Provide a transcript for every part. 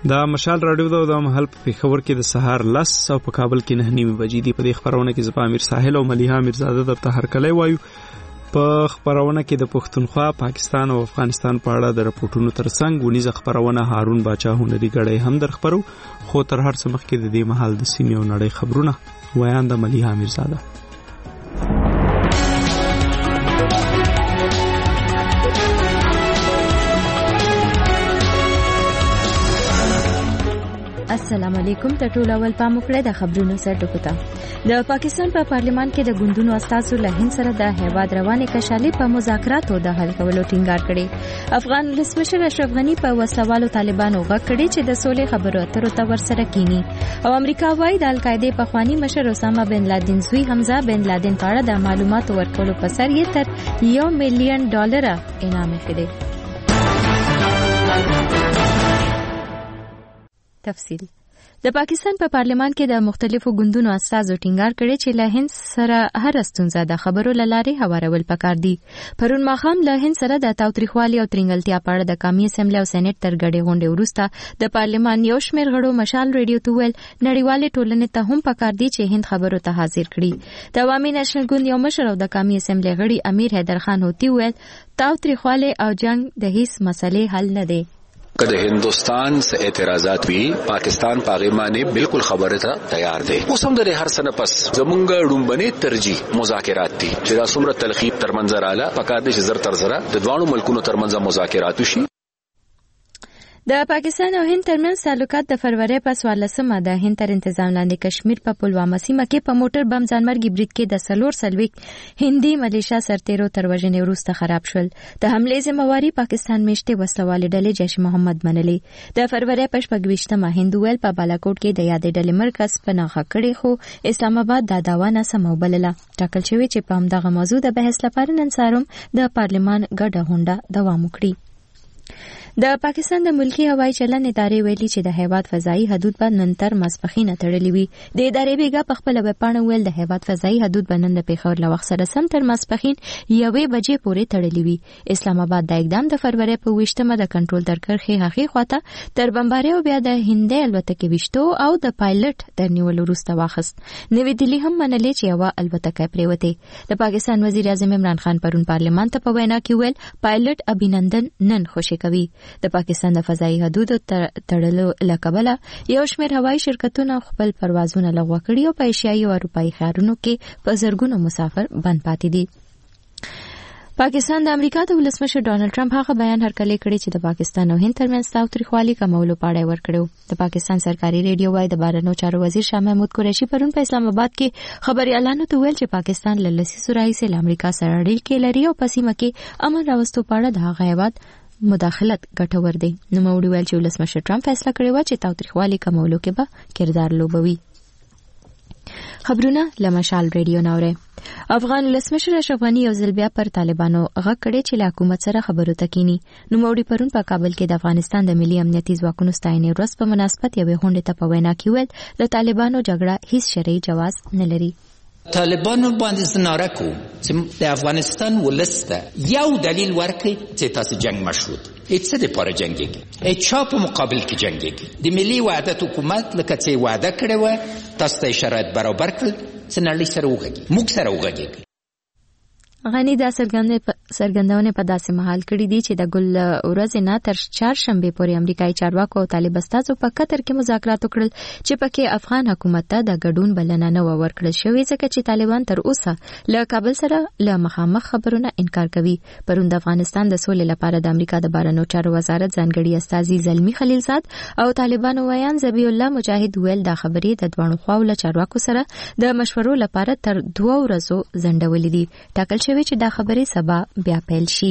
دا مشال رادیو دا د محل په پیښور کې د سهار 10 او په کابل کې 9:30 بجې دی. په دې خبرونه کې زپا امیر ساحل او ملیحه میرزاده درته هرکلی وایو. په خبرونه کې د پښتونخوا، پاکستان او افغانستان په اړه د راپورټونو ترڅنګ ونیزه خبرونه هارون باچا هنري غړی هم در خبرو. خو تر هر څه مخکې د دې محل د سیمې او نړۍ خبرونه ویان د ملیحه میرزاده. السلام علیکم. ته ټول اول پام وکړئ د خبرونو سره ډکوتا. د پاکستان په پارلیمان کې د ګوندونو استازو له هند سره د هیواد روانې کشالې په مذاکراتو د حل کولو ټینګار کړي. افغان ولسمشر اشرف غنی په وسلوالو طالبانو غږ کړي چې د سولې خبرو اترو ته ورسره کینی. او امریکا وايي د القاعده پخوانی مشر اسامه بن لادن زوی حمزه بن لادن په اړه د معلوماتو ورکولو په سر یې تر $1 ملیون انعام کړي. تفصیل. د پاکستان په پارلیمان کې د مختلفو ګوندونو استازو ټینګار کړي چې له هند سره هر ستونزه د خبرو لارې هوارول پکار دي. پرون ماښام له هند سره د تاوتریخوالي او ترنګلتیا په اړه د قومي اسمبلی او سېنات تر غړي غونډې وروسته د پارلیمان یو شمېر غړو مشال ریډیو ته ویل نړیوالې ټولنې ته هم پکار دي چې هند خبرو ته حاضر کړي. د عوامي نېشنل ګوند یو مشر او د قومي اسمبلی غړي امیر حیدر خان هوتی ویل تاوتریخوالي او جنگ د هیڅ مسلې حل نه دی. کله هندستان سے اعتراضات وی پاکستان پاغیمانه بالکل خبره ته تیار دی. اوس هم د هر سنه پس زمونږ ډومبنه ترجیح مذاکرات دي چې دا څومره تلخیب تر منځ رااله پکار دي چې زر تر زره د دوانو ملکونو تر منځ مذاکرات وشي. د پاکستان او هند ترمنځ تعلقات د فروری په 14مه د هند تر انتظام لاندې کشمیر په پلوامه سیمه کې په موټر بم ځانمرګي برید کې د 4 هندي ملیشیا سرتیرو تر وژنې وروسته خراب شول. د حملې ذمہواری پاکستان میشته وسلوالې ډلې جیش محمد منلې. د فروری په 26مه هندویل په بالاکوټ کې د یادې ډلې مرکز پناه کړی خو اسلام آباد دا داوا نه سموبلله. ټاکل شوی چې په همدغه موضوع د بحث لپاره نن سهار د پارلمان ګډه غونډه دوام وکړي. د پاکستان د ملکی هوایي چلن ادارې ویلي چې د هیواد فضایي حدود به نن تر ماسپښین تړلې وي. د ادارې بیګا په خپل ویبپاڼه ویل د هیواد فضایي حدود به نن د پیښور له وخت سره سم تر ماسپښین 1 بجې پورې تړلې وي. اسلام آباد د اقدام د فروری په 20مه د کنټرول تر کرښې هغې خواته تر بمبارۍ او بیا د هندۍ الوتکې وشتو او د پایلټ د نیولو وروسته واخست. نوې دلی هم منلې چې یوه الوتکه پریوتې. د پاکستان وزیر اعظم عمران خان پرون پارلمان ته په وینا کې ویل پایلټ ابینندن نن خوشی کوي. د پاکستان د فضایي حدود تړلو لکبله یو شمېر هوایي شرکتونه خپل پروازونه لغوه کړي او په ایشیایي او اروپایي ښارونو کې په زرګونو مسافر بند پاتې دي. پاکستان د امریکا د ولسمشر ډانلډ ټرمپ هغه بیان هرکلی کړی چې د پاکستان او هند ترمنځ تاوتریخوالي کمولو په اړه ورکړو. د پاکستان سرکاري ریډیو وايي د بهرنیو چارو وزیر شاه محمود قریشي پرون په اسلام آباد کې خبريالانو ته ویل چې پاکستان له لسیزو راهیسې له امریکا سره اړیکې لري او په سیمه کې امن راوستو په اړه د هغه هیواد مداخلت ګټور دی. نوموړي ویل چې ولسمشر ټرمپ فیصله کړې وه چې تاوتریخوالي کمولو کې به کردار لوبوي. خبرونه له مشال ریډیو ناوړي. افغان ولسمشر اشرف غنی یو ځل بیا پر طالبانو غږ کړی چې له حکومت سره خبرو ته کینی. نوموړي پرون په کابل کې د افغانستان د ملي امنیتي ځواکونو ستاینې ورځ په مناسبت یوې غونډې ته په وینا کې ویل د طالبانو جګړه هیڅ شرعي جواز نه لري. طالبانو باندې زناره کو چې د افغانستان ولسته یو دلیل ورکړي چې تاسو جنگ مشروط هیڅ د پاره جنگيږي هیڅ چا په مقابل کې جنگيږي. د ملي وحدت حکومت لکه چې وعده کړې و تاسو ته شرایط برابر کړل چې نړۍ سره وغږیږي موږ سره وغږیږي. غنی دا سرګندونه په داسې محل کړی دی چې د ګل ورځې نه تر چهارشنبه پورې امریکایي چارواکو او طالب استازو په قطر کې مذاکرات وکړل چې پکې افغان حکومت ته د ګډون بلنه نه ورکړل شوې ځکه چې طالبان تر اوسه له کابل سره له مخامخ خبرونه انکار کوي. پرون د افغانستان د سولې لپاره د امریکا د بهرنیو چارو وزارت ځانګړي استازي زلمی خلیلزاد او طالبانو ویان ذبیح الله مجاهد ویل دا خبرې د دوه خواو له چارواکو سره د مشورو لپاره تر 2 ورځو ځنډولې دي. ټاکل شوی چې دا خبرې سبا بیا پیل شي.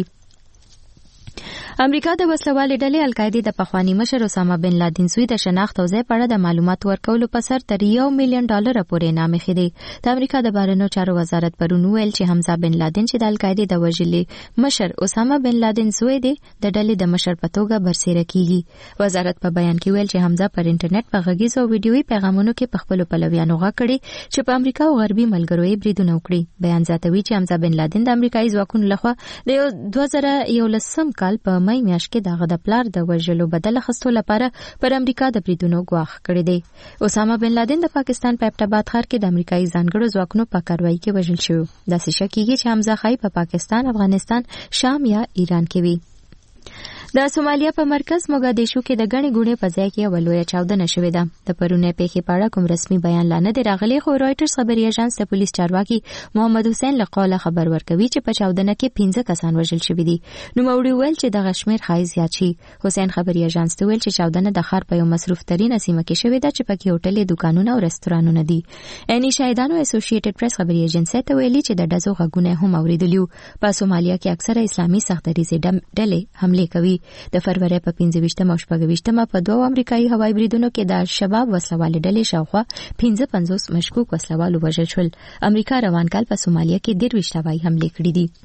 امریکا د وسلوالې ډلې القاعده د پخوانی مشر اسامه بن لادن زوی د شناخت او ځای په اړه د معلوماتو ورکولو په سر تر $1 ملیون پورې انعام خېدی. د امریکا د بهرنیو چارو وزارت پرون ویل چې حمزه بن لادن چې د القاعده د وژلې مشر اسامه بن لادن زوی دی د ډلې د مشر په توګه برسېره کیږي. وزارت په بیان کې ویل چې حمزه پر انټرنیټ په غږیز او ویډیويي پیغامونو کې په خپل پلویانو غږ کړي چې په امریکا او غربي ملګرو یې بریدونه وکړي. بیان زیاتوي چې حمزه بن لادن د امریکایي ځواکونو لخوا د 2011 کال په مې میاشت کې دغه د پلار د وژلو بدل اخیستو لپاره پر امریکا د بریدونو ګواښ کړی دی. اسامه بن لادن د پاکستان په ابټاباد ښار کې د امریکایي ځانګړو ځواکونو په کاروایی کې وژل شو. داسې شک کیږي چې حمزه خای په پاکستان، افغانستان، شام یا ایران کې وي. د سومالیا په مرکز موګادیشو کې د غني ګونې په ځای کې یو لوی چاودنه شوې ده. د پرونی پیښې په اړه کوم رسمي بیان لا نه دی راغلی، خو رائټرز خبري اژانس د پولیس چارواکي محمد حسین لقاله خبر ورکوي چې په چاودنه کې 15 کسان وژل شوي دي. نو موړي ویل چې د غشمیر خای زیات شي. حسین خبري اژانس ته ویل چې چاودنه د ښار په یو مصروف ترين سیمه کې شوې ده چې پکې هوټل، دکانونه او رستورانونه دي. اني شاهدانو اسوسییټډ پریس خبري ایجنسی ته ویلي چې د ډزو غږونه هم اوریدلیو. په سومالیا کې اکثره اسلامي سختدریزې ډلې حمله کوي. د فروری په 25 او 26 په دوه امریکایي هوایي بریدونو کې د شباب وسلوالې ډلې شاوخوا 55 مشکوک وسلوالو وژل شول. امریکا روان کال په سومالیا کې 23 هوایي حملې کړې دي.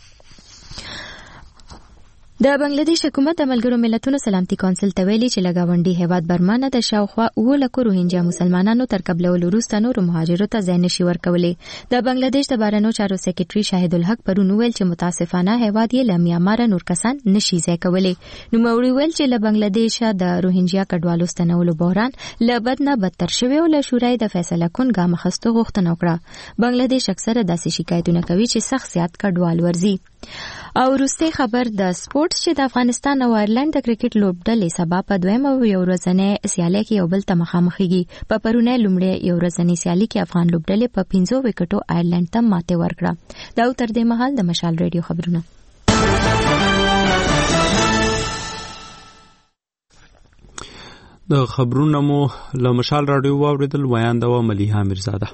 د بنگلاديش حکومت د ملګرو ملتونو سلامتي کونسل ته ویلي چې لګاونډي هیواد برما نه د شاوخوا 9 لک روهینجا مسلمانانو تر قبلولو وروسته نورو مهاجرو ته ځای نشي ورکولې. د بنگلاديش د بهرنیو چارو سکرټري شاهد الحق پرون ویل چې متاسفانه هیواد یې له میانمار نور کسان نشي ځای کولای. نو موړي ویل چې له بنگلاديش د روهینجا کډوالو ستنولو بحران له بد نه بدتر شوی او له شورای د فیصله کون ګام خستو غوښتنه وکړه. بنگلاديش اکثره داسې شکایتونه کوي چې سخت زیات کډوال ورزي. او وروستي خبر د سپورتس چې د افغانستان او آیرلند د کرکټ لوبډلې سبا په دویمه یو ورځنۍ سیالي کې یو بل ته مخامخېږي. په پرونی لومړی یو ورځنۍ سیالي کې افغان لوبډلې په 15 وکټو آیرلند ته ماته ورکړه. دا تر دې مهال د مشال ریډیو خبرونه. د خبرونو مو له مشال رادیو واوریدل. ویان د ملیحه میرزاده.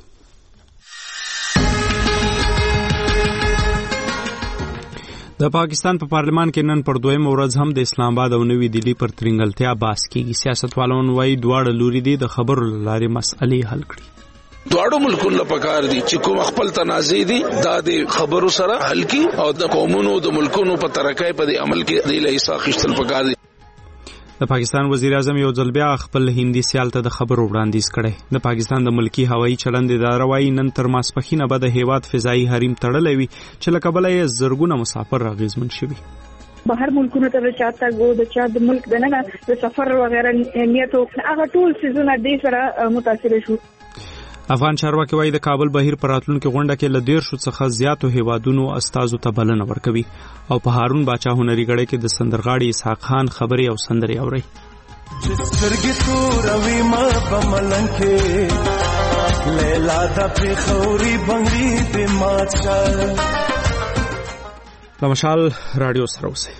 د پاکستان په پارلمان کې نن پر دویم ورځ هم د اسلام آباد او نوې دلی پر ترنګلتیا باس کیږي. سیاستوالان وايي دواړه لوري دي د خبرو لارې مسئلې حل کړي. دواړو ملکونو لپاره دي چې کوم خپل تنازع دي دا د خبرو سره حل کی او د قومونو د ملکونو په ترقۍ په عمل کې د لایسا خشتل پکار دي. د پاکستان وزیر اعظم یو ځل بیا خپل هندي سیال ته د خبرو وړاندیز کړي. د پاکستان د ملکی هوایي چلند اداره وايي نن تر ماسپښینه به د هیواد فضایي حریم تړلی وي چې له کبله یې زرګونه مسافر اغیزمن شوي. بهر ملکونو ته چاته گو د چا د ملک دننه د سفر وغیرہ نیت او هغه ټول سيزونه د سره متاثر شو. افغان چارواکي وايي د کابل بهیر پر راتلونکو غونډه کې ل 1.5 څخه زیاتو هیوادونو استازو ته بلنه ورکوي. او په هارون باچا هنري غړي کې د سندرغاړي اسحاق خان خبري او سندري اوري. جسرګي تو روي ما بملن کې لیلا د پخوري بنګي د ماچا. مشال رادیو سره اوسه.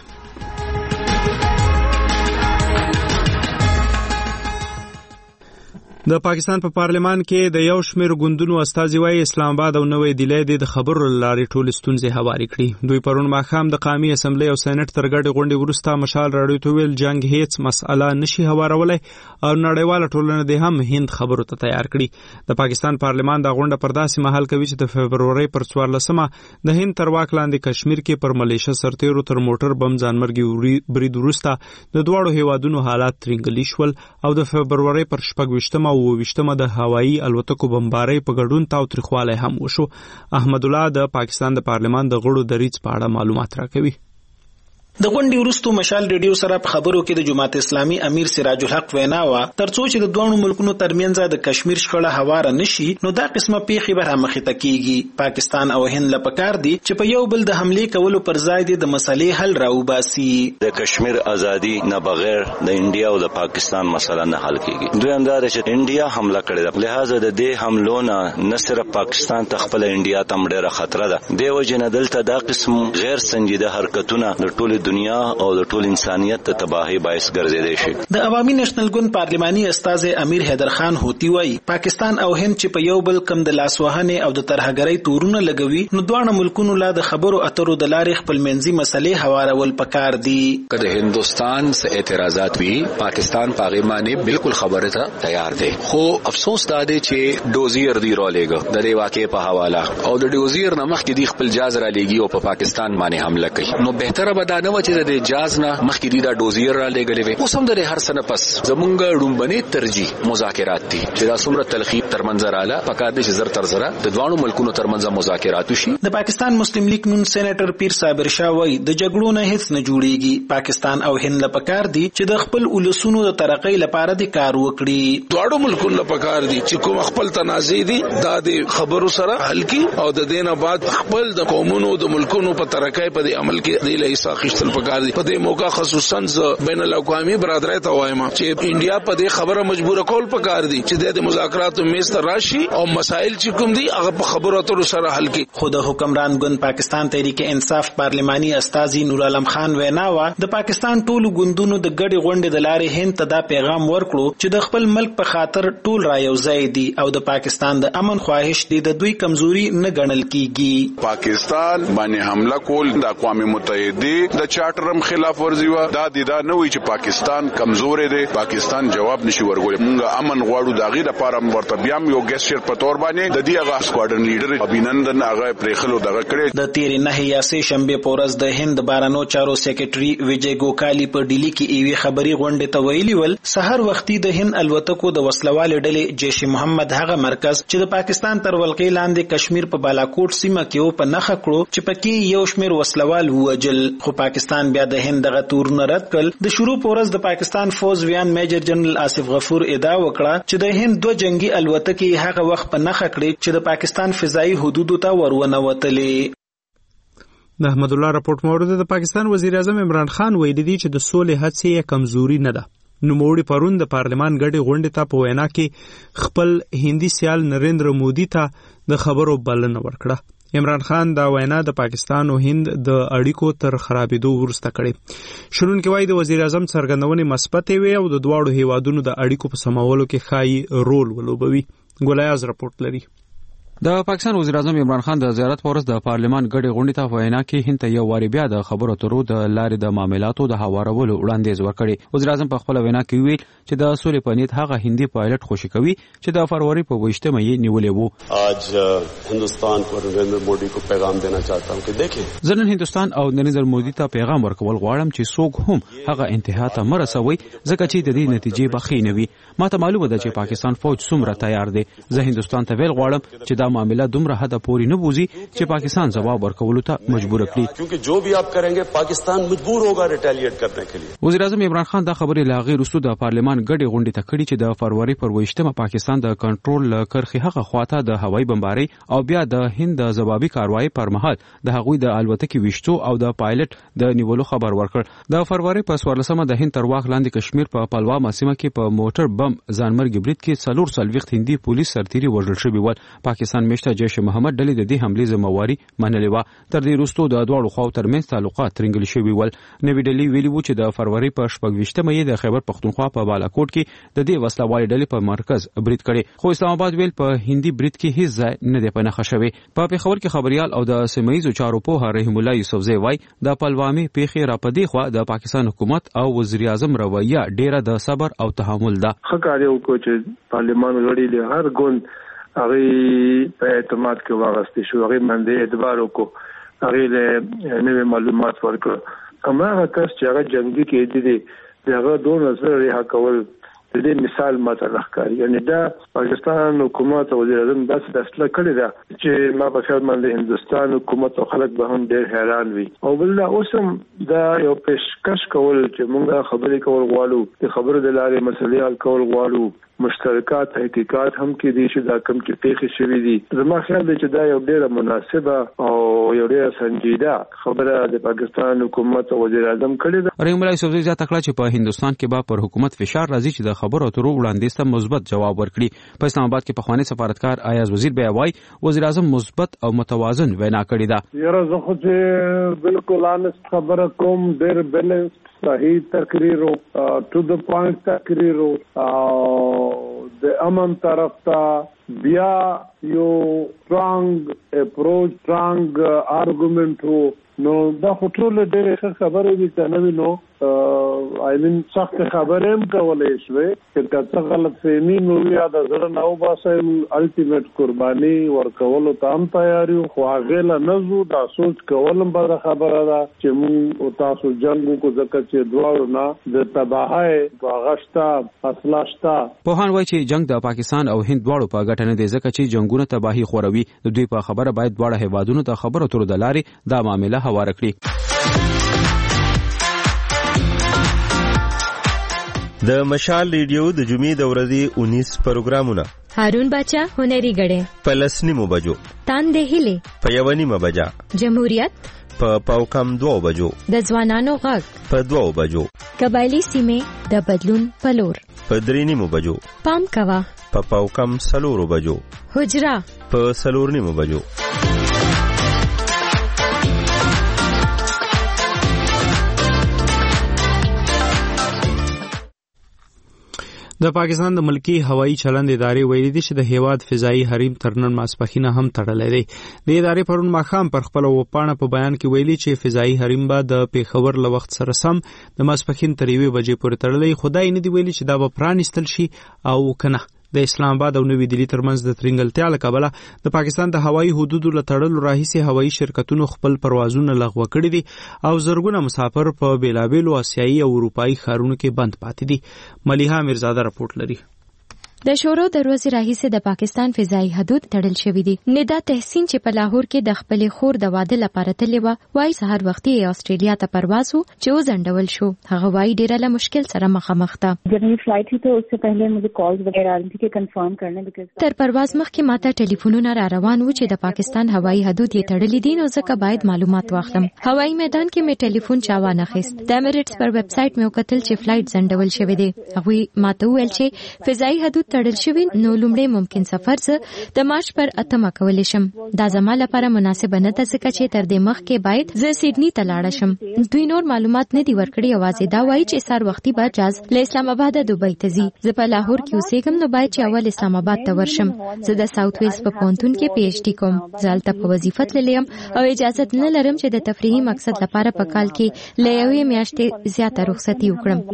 د پاکستان په پارلمان کې د یو شمېر ګوندونو استازي وايي اسلام آباد او نوې دلی د خبرو لارې ټول ستونزې هواري کړي. دوی پرون ماښام د قومي اسمبلی او سېنات تر ګډې غونډې وروسته مشال رادیو ته ویل جنگ هیڅ مسأله نشي هوارولای او نړیواله ټولنه د هم هند خبرو ته تیار کړي. د پاکستان پارلمان د غونډه پر داسې مهال کوي چې د فبروري پر 14مه د هند تر واک لاندې کشمیر کې پر ملیشه سرتیرو تر موټر بم ځانمرګي برید وروسته د دوړو هیوادونو حالات ترنګلی شول او د فبروري پر 26مه او 28مه د هوایي الوتکو بمبارۍ په ګډون تاوتریخوالی هم وشو. احمد الله د پاکستان د پارلمان د غړو دریځ په اړه معلومات راکوي. د غونډې وروسته مشال ریډیو سره په خبرو کې د جماعت اسلامي امیر سراج الحق وینا وا ترڅو چې د دوه ملکونو ترمنځ د کشمیر شخړه هواره نشي نو دا قسمه پیښې به مخې ته کیږي. پاکستان او هند لپاره دي چې په یو بل د حمله کولو پر ځای د مسلې حل راوباسي. د کشمیر ازادي نه بغیر د انډیا او د پاکستان مسله نه حل کیږي. دوی انداز چې انډیا حمله کړې ده، لہذا د دې حملو نه صرف پاکستان ته خپل انډیا ته ډېره خطر ده. دیو جن دلته دا قسم غیر سنجیده حرکتونه د ټول دنیا او د ټول انسانیت ته تباہی باعث ګرځیدي شي. د عوامي نېشنل ګوند پارلماني استاد امیر حیدر خان هوتی وایي پاکستان او هند چې په یو بل کم د لاسوهنې او د ترهګرۍ تورونه لګوي نو دوه ملکونو لا د خبرو اترو د لارې خپل منځي مسلې هوارول پکار دي. کله هندستان څخه اعتراضات وی پاکستان پارلماني بالکل خبره ته تیار دی، خو افسوس دا دی چې ډوزیر دی رولېګو د دې واقعې په حواله او د ډوزیر نمخ کې دی خپل جاز را لګي او په پاکستان باندې حمله کوي. نو بهتره به دا نه و چې د جاز نه مخکې دا ډوزیر را لګلې وي. اوس هم د هر سنه پس زمونږ ډومبني ترجیح مذاکرات دي چې دا څومره تلخیب ترمنځ رااله پکار دي چې زر تر زره د دوانو ملکونو ترمنځ مذاکرات وشي. د پاکستان مسلم لیگ نون سېنیټر پیر صابر شاه وایي د جګړو نه هیڅ نه جوړیږي. پاکستان او هند له پکار دي چې د خپل ولسونو د ترقۍ لپاره د کار وکړي. دواړو ملکونو له پکار دي چې کوم خپل تنازع دي دا د خبرو سره حل کی او د دینه بعد خپل د قومونو د ملکونو په ترقۍ په عمل کې د لیسا خشتل پکار دي. په دې موقع خصوصا بین الاقوامي برادرۍ ته وایم چې انډیا په دې خبره مجبور کول پکار دي چې د مذاکراتو میز ته راشي او مسائل چې کوم دي هغه په خبرو اترو سره حل کی. خود حکمران ګوند پاکستان تحریک انصاف پارلماني استاذي نور عالم خان ویناوه د پاکستان ټولو ګوندونو د ګډي غونډې د لارې هند ته دا پیغام ورکړو چې د خپل ملک په خاطر ټول را یوځای دي او د پاکستان د امن خواهش دي د دوی کمزوري نه ګڼل کیږي. پاکستان باندې حمله کول د اقوام متحده د چارټرم خلاف ورزي و دا نه وي چې پاکستان کمزور دی پاکستان جواب نشي ورغول. موږ امن غواړو دا غي د لپاره ورته بیا یو ګیسچر په تور باندې د دې هغه سکواډرن لیډر ابینندن هغه پرېخلو دغه کړی. د تیر نه یا سه شنبه پورز د هند بارانو چارو سیکریټري ویجی ګوکالی په ډیلی کې ایوي خبري غونډه ته ویلي ول سحر وختي د هند الوتکو د وسلوال ډلې جیش محمد هغه مرکز چې د پاکستان تر ولقې لاندې کشمیر په بالاکوټ سیمه کې په نخښه کړو چې پکې یو شمیر وسلوال ووجل. خو پاکستان بیا د هند دغه تورونه رد کړ. د شروع پورز د پاکستان فوز ویان میجر جنرال آصف غفور ادعا وکړه چې د هند دوه جنگي الوتکې هغه وخت په نخښه کړې چې د پاکستان فضائي حدودو ته ورونه وتلې. د احمد الله راپورټ مورد د پاکستان وزیر اعظم عمران خان ویلي دی چې د سولې هڅې کمزوري نه ده. نوموړي پرون د پارلمان غړي غونډې ته په وینا کې خپل هندي سیال نریندر مودي ته د خبرو بلنه ورکړه. عمران خان دا وینا د پاکستان او هند د اړیکو تر خرابېدو وروسته کړې. شنونکي وایي د وزیر اعظم څرګندونې مثبتې وي او د دواړو هیوادونو د اړیکو په سمولو کې ښایي رول ولوبوي. ګولیاز راپورټ لري. د پاکستان وزیر اعظم عمران خان د زیارت پورز د پارلمان غړي غونډې ته وینا کې هند ته یو واری بیا د خبرو اترو د لارې د معاملاتو د هوارولو وړاندیز ورکړي. وزیر اعظم په خپل وینا کې ویل چې د سولې په نیت هغه هندي پایلټ خوشی کوي چې د فروری په 28 مې نیولې وو. आज हिंदुस्तान को नरेंद्र मोदी को पैगाम देना चाहता हूं कि देखें زه نن هندستان او نریندر مودي ته پیغام ورکول غواړم چې څوک هم هغه انتها ته مرسوي ځکه چې د دې نتیجې بخې نه وي. ماته معلومه ده چې پاکستان فوج څومره تیار دی. زه هندستان ته ویل غواړم چې دا معاملې دومره حد پورې نه بوزي چې پاکستان جواب ورکولو ته مجبور کړي. क्योंकि जो भी आप करेंगे पाकिस्तान मजबूर होगा रिटेलिएट करने के लिए. وزیر اعظم عمران خان دا خبرې لاغې رسو د پارلمان غړي غونډې ته کړي چې د فروری پر 28 پاکستان د کنټرول کرخي هغه خواته د هوایي بمباري او بیا د هند د ضبابي کاروایی پر مهال د هغوی د الوتکې وشتو او د پایلټ د نیولو خبر ورکړ. د فروری په 14مه د هند تر واخ لاندې کشمیر په پلوامه سیمه کې په موټر بم ځانمرګي برید کې 440 هندي پولیس سرتیري وژل شوي ول. پاکستان میشته جیش محمد ډلې د دې حملې ذمہواری منلې و. تر دې وروسته د دواړو خواو ترمنځ تعلقات ترنګل شوي ول. نوې ډلې ویلي وو چې د فروری په 28مه د خیبر پختونخوا په بالاکوټ کې د دې وسلوالې ډلې په مرکز برید کړي. خو اسلام آباد ویل په هندي برید کې هیڅ ځای نه دی پنهخه شوی. په پیښور کې خبريال او د سیمایي چارو په رحیم الله یوسفزئی وای د پلوامي پیښې را پدې خو د پاکستان حکومت او وزیر اعظم رویه ډیره د صبر او تحمل ده. خکاره وکړي چې پارلمان غړي له هر ګوند هغه په اعتماد کې واغستې شو. هغه باندې اعتبار وکړو. هغه له نوې معلومات ورکړو. هماغه کس چې هغه جنگي کې دي هغه دوه نظر رها کول د دې مثال ماته راښکاري. یعنی دا پاکستان حکومت او وزیر اعظم داسې فیصله کړې ده چې ما په خیال باندې هندستان حکومت او خلک به هم ډېر حیران وي. او بل اوسم دا یو پیشکش کول چې موږ خبرې کول غواړو د خبرو د لارې مسلې حل کول غواړو. مشترکات حقیقت هم کې دي چې دا کم چې پیښې شوې دي. زما خیال دی چې دا یو ډېره مناسبه او یو ډېره سنجیده خبره د پاکستان حکومت او وزیر اعظم کړې ده. رحیم الله یوسفزئی زیاته کړه چې په هندستان کې به پر حکومت فشار راځي چې د خبرو اترو وړاندیز ته مثبت جواب ورکړي. په اسلام آباد کې پخوانی سفارتکار ایاز وزیر بیا وایي وزیر اعظم مثبت او متوازن وینا کړې ده. یاره زه خو چې بالکل انست خبره کوم ډېر بیلنس صحیح تقریر او ټو د پوینټ تقریر او د امن طرف ته بیا یو سترانګ اپروچ سترانګ آرګومنت وو نو دا ټول ډېر ښه خبره دي کنه نو سخت خبره هم کولای شوې چې کله غلط فهمي نو یا د زړه نو باسه الټیمیټ قرباني ورکول ته هم تیاری خو هغه لا نزو دا سوچ کولم به خبره ده چې مون او تاسو جنگ کو ځکه چې دوه نه د تباہي واغشتا اصلاشتا په هان وای چې جنگ د پاکستان او هند دواړو په ګټه نه دی ځکه چې جنگونه تباہي خوروي د دوی په خبره باید دواړه هیوادونو ته خبرو تر د لارې دا معاملې هوار کړي. د مشال ریډیو د جمعې د ورځې 19 پروګرامونه هارون باچا هنري غړې پلسنی مبجو تاندې هله په یونی مبجا جمهوریت په پاوکم 2 بجو د ځوانانو غږ په 2 بجو قبایلی سیمه د بدلون پلور په 3 بجو پام کوا په پاوکم 4 بجو حجرا په 4 بجو د پاکستان د ملکی هوایی چلند ادارې ویلي دي چې د هیواد فضایی حریم تر نن ماسپخینه هم تړلې دی. د ادارې پرون ماښام پر خپل وپاڼه په بیان کې ویلي چې فضایی حریم به د پیښور له وخت سره سم د ماسپخین تر 1 بجې پورې تړلې. خدای نه دی ویلي چې دا به پرانیستل شي او کنه. د اسلام آباد او نوې دلی ترمنځ د ترنګلتیا له کبله د پاکستان د هوایی حدودو له تړلو راهیسې هوایی شرکتونو خپل پروازونه لغوه کړي دي او زرګونه مسافر په بیلابیلو آسیایي او اروپایي ښارونو کې بند پاتې دي. ملیحه میرزاده راپورټ لري. د شورو د ورځې راهیسې د پاکستان فضایی حدود تړل شوی دي. ندا تحسین چې په لاهور کې د خپل خور د واده لپاره تللی و وای سحر وختي استرالیا ته پرواز وو چې وزندول شو. هغه وای ډیره له مشکل سره مخامخ ده. جب یہ فلائٹ تھی تو اس سے پہلے مجھے کالز وغیرہ آ رہی تھی کہ کنفرم کرنے بیکاز تر پرواز مخکې ماته ټلیفونونه را روان وو چې د پاکستان هوایی حدود یې تړلي دي نو ځکه باید معلومات واخلم. هوایی میدان کې مې ټلیفون چا وانه خیست. د امریټس پر ویب سټ مې وکتل چې فلایټ زندول شوی دی. هغه ماته ویل چې فضایی حدود تړل شوی نو لومړی ممکن سفر زه د مارچ پر 8 کولی شم. دا زما لپاره مناسب نه ده ځکه چې تر دې مخکې باید زه سیډنی ته لاړ شم. دوی نور معلومات نه دی ورکړي. اوازې دا وایي چې سار وختي به جاز له اسلام آباد دوبۍ ته ځي. زه په لاهور کې اوسېږم نو باید چې اول اسلام آباد ته ورشم. زه د ساوث ویلز په پونتون کې پی ایچ ډي کوم. زه هلته په وظیفه تللی یم او اجازه نه لرم چې د تفریحي مقصد لپاره په کال کې له یوې میاشتې زیاته رخصتي وکړم.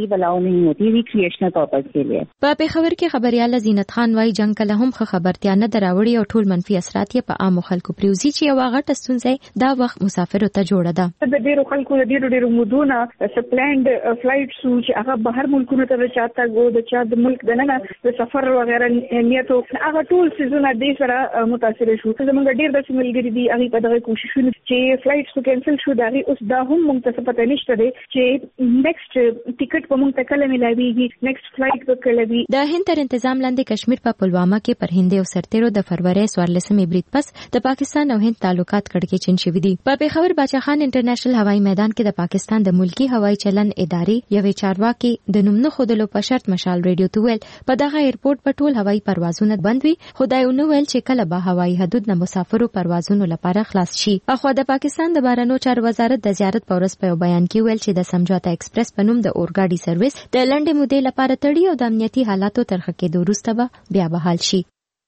په پېښور کې خبريال زینت خان وایي جنگ کله هم خبرتیا نه دراوړي او ټول منفي اثرات یې په عامو خلکو پریوزي چې یو غټه ستونزه دا وخت مسافرو ته جوړه ده. د ډیرو خلکو د ډیرو مودونه سپلانډ فلایټ سو چې هغه بهر ملکونو ته چاته غو د چا د ملک دننه د سفر وغیرہ نیتو هغه ټول سيزونه د سره متاثر شو. زمونږ ډیر د ملګری دي هغه په دغه کوششونه چې فلایټ سو کینسل شو دا اوس دا هم موږ ته پته نشته دی چې نیکسټ ټیکټ په موږ ته کله ملایويږي نیکسټ فلایټ به کله وي. د هند تر تنظیم لاندې کشمیر په پلوامه کې پر هندي او سرتیرو د فروری 14 برید پس د پاکستان او هند تعلقات کړکېچن شوي دي. په پیښور باچا خان انټرنیشنل هوایي میدان کې د پاکستان د ملکی هوایي چلند ادارې یوې چارواکي د نوم نه خودلو په شرط مشال ریډیو ته ویل په دغه ایرپورټ په ټول هوایي پروازونه بند وي. خدای نو ویل چې کله به هوایي حدود نه مسافرو پروازونو لپاره خلاص شي. اخو د پاکستان د بهرنیو چارو وزارت د زیارت په ورځ په بیان کې ویل چې د سمجھوتا ایکسپریس په نوم د اورګاډي سرویس د لنډې مودې لپاره تړي او د امنیتي حالاتو ترخه کېدو وروسته به بیا بحال شي.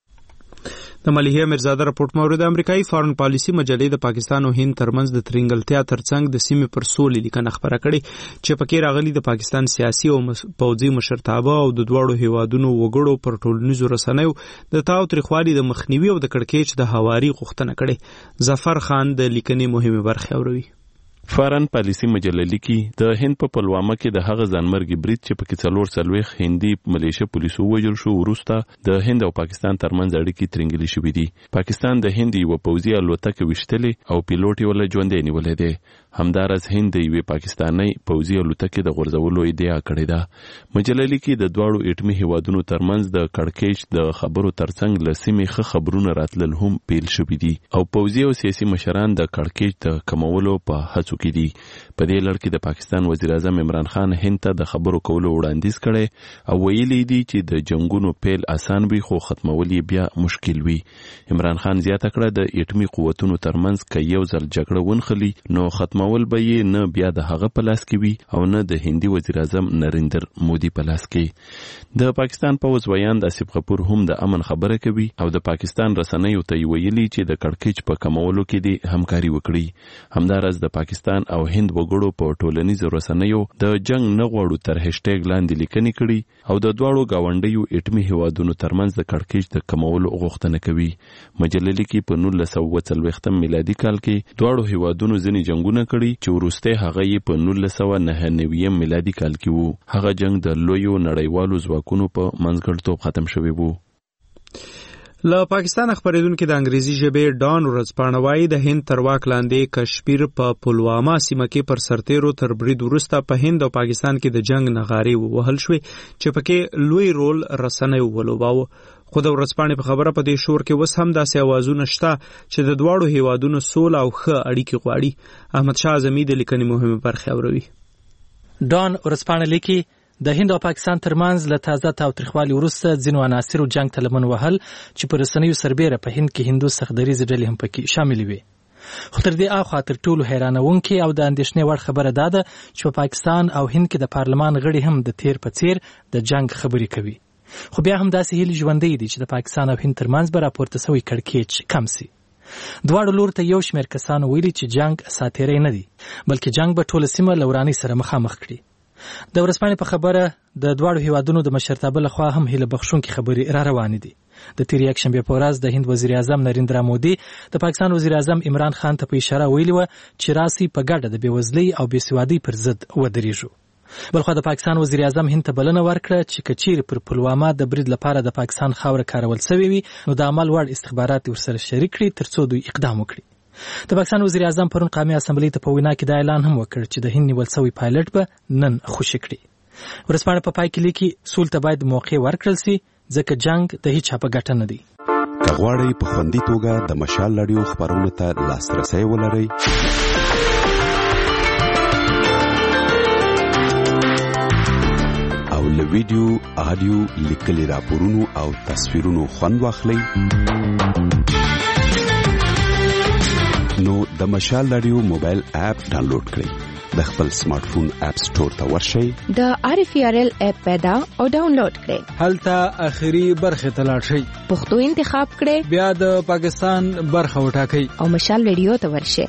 د ملیحه میرزاده راپورټ مورد امریکایي فارن پالیسی مجلې د پاکستان او هند ترمنځ د ترنګلتیا ترڅنګ د سیمې پر سولې لیکنه خبره کړې چې پکې راغلي د پاکستان سیاسي او پوځي مشرتابه او د دواړو هیوادونو وګړو پر ټولنیزو رسنیو د تاوتریخوالي د مخنیوي او د کړکېچ د هواري غوښتنه کړې. ظفر خان د لیکنې مهمه برخه اوروي. فارن پالیسی مجله لیکي د هند په پلوامه کې د هغه ځانمرګي برید چې پکې 4 هندي ملیشه پولیسو وژل شو وروسته د هند او پاکستان ترمنځ اړیکې ترنګلې شوې دي. پاکستان د هند یو پوځي الوتکه وشتلې او پیلوټ یې ول ژوندې نیولې ده. همدارس هند یو پاکستاني پوځي الوتکه د غورځولو ادعا کړې ده. مجله لیکي د دواړو اټمي هیوادونو ترمنځ د کړکېچ د خبرو ترڅنګ لسیمې ښه خبرونه راتلل هم پیل شوې دي او پوځي او سیاسي مشران د کړکېچ د کمولو په هڅو کې دي. په دې لړ کې د پاکستان وزیر اعظم عمران خان هند ته د خبرو کولو وړاندیز کړي او ویلي دي چې د جنگونو پیل آسان وي خو ختمول یې بیا مشکل وي. عمران خان زیاته کړه د اټمي قوتونو ترمنځ کې یو ځل جګړه ونخلي نو ختمول کمول به یې نه بیا د هغه په لاس کې وي او نه د هندي وزیر اعظم نریندر مودي په لاس کې. د پاکستان پوځ ویاند آصف غفور هم د امن خبره کوي او د پاکستان رسنیو ته ویلي چې د کړکېچ په کمولو کې د همکاري وکړي. همدارس د پاکستان او هند وګړو په ټولنیزو رسنیو د جنگ نه غواړو تر هشټیګ لاندې لیکنې کړي او د دواړو گاونډیو اټمي هیوادونو ترمنځ د کړکېچ د کمولو غوښتنه کوي. مجله لیکي په 1940 میلادي کال کې دواړو هیوادونو ځینې جنگونه کړي چې وروسته هغه یې په 1999 میلادي کال کې وو. هغه جنگ د لویو نړیوالو ځواکونو په منځګړیتوب ختم شوی وو. له پاکستان خبرېدونکو د انګریزي ژبې ډان ورځپاڼه وايي د هند تر واک لاندې کشمیر په پلواما سیمه کې پر سرتیرو تر برید وروسته په هند او پاکستان کې د جنگ نغارې وهل شوې چې پکې لوی رول رسنیو ولوباوه. خو د ورځپاڼې په خبره په دې شور کې اوس هم داسې اوازونه شته چې د دواړو هیوادونو سوله او ښه اړیکې غواړي. احمد شاه اعظمي د لیکنې مهمه برخه اوروي. ډان ورځپاڼه لیکي د هند او پاکستان ترمنځ له تازه تاوتریخوالي وروسته ځینو عناصرو جنگ ته لمن وهل چې په رسنیو سربیره په هند کې هندو سختدریزې ډلې هم پکې شاملې وي. خو تر دې اخوا تر ټولو حیرانونکې او د اندېښنې وړ خبره دا ده چې په پاکستان او هند کې د پارلمان غړي هم د تیر په څیر د جنگ خبرې کوي. خو بیا هم داسې هیلې ژوندۍ دي چې د پاکستان او هند ترمنځ به راپورته سوی کړکېچ کم سي. دواړو لور ته یو شمېر کسانو ویلي چې جنگ ساتیری نه دی بلکې جنگ به ټوله سیمه له ورانۍ سره مخامخ کړي. د ورځپاڼې په خبره د دواړو هیوادونو د مشرتابه لخوا هم هیله بخښونکې خبرې را روانې دي. د تیر یکشنبې په ورځ د هند وزیر اعظم نریندرا مودي د پاکستان وزیر اعظم عمران خان ته په اشاره ویلي وه چې راسي په ګډه د بېوزلۍ او بېسوادۍ پر ضد ودرېږو. بلخوا د پاکستان وزیر اعظم هند ته بلنه ورکړه چې کچیر پر پلواما د برید لپاره د پاکستان خاوره کارول شوې وي نو د عمل وړ استخبارات ورسره شریک کړي ترڅو دوی اقدام وکړي. د پاکستان وزیر اعظم پرون قومي اسمبلی ته په وینا کې دا اعلان هم وکړ چې د هند نیول شوی پایلټ به نن خوشي کړي. ورځپاڼه په پای کې لیکي سول ته باید موقع ورکړل شي ځکه جنگ د هیڅ چا په ګټه نه دی. که غواړئ په خوندي توګه د مشال رادیو خبرونو ته لاسرسی ولرئ له ویډیو، آډیو، لیکلي راپورونو او تصویرونو خوند واخلئ نو د مشال رادیو موبایل اپ ډاونلوډ کړئ. د خپل سمارټ فون اپ سٹور ته ورشئ، د RFRL اپ پیدا او ډاونلوډ کړئ. هلته اخري برخه ته لاړ شئ، پښتو انتخاب کړئ، بیا د پاکستان برخه وټاکئ او مشال رادیو ته ورشئ.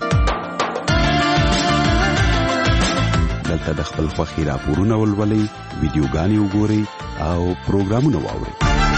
دلته د خپل خوښي راپورونه ولولئ، ویډیوګانې وګورئ او پروګرامونه واورئ.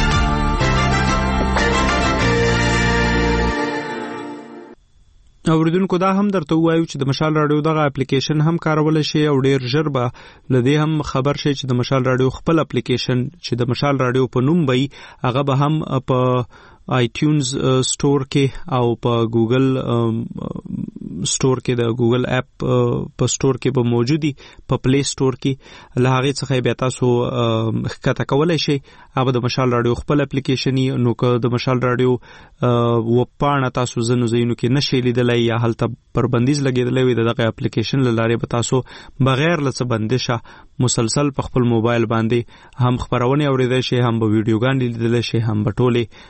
اوریدونکو دا هم درته وایو چې د مشال رادیو دغه اپلیکیشن هم کارول شي او ډیر ژر به لدې هم خبر شي چې د مشال رادیو خپل اپلیکیشن چې د مشال رادیو په نوم وي هغه به هم په آیټیونز سٹور کې او په ګوګل سٹور کې د ګوګل اپ په سٹور کې به موجودي، په پلی سٹور کې له هغه څخه بیا تاسو ښکته کولای شئ. هغه د مشال رادیو خپل اپلیکیشن نو که د مشال رادیو وپاڼه تاسو زنو زینو کې نشئ لیدلای یا هلته پر بندیز لګیدلای وي دغه اپلیکیشن لاره به تاسو بغیر لڅ بندشه مسلسل په خپل موبایل باندې هم خبرونه اوریدای شئ، هم به ویډیوګان لیدلای شئ، هم به ټوله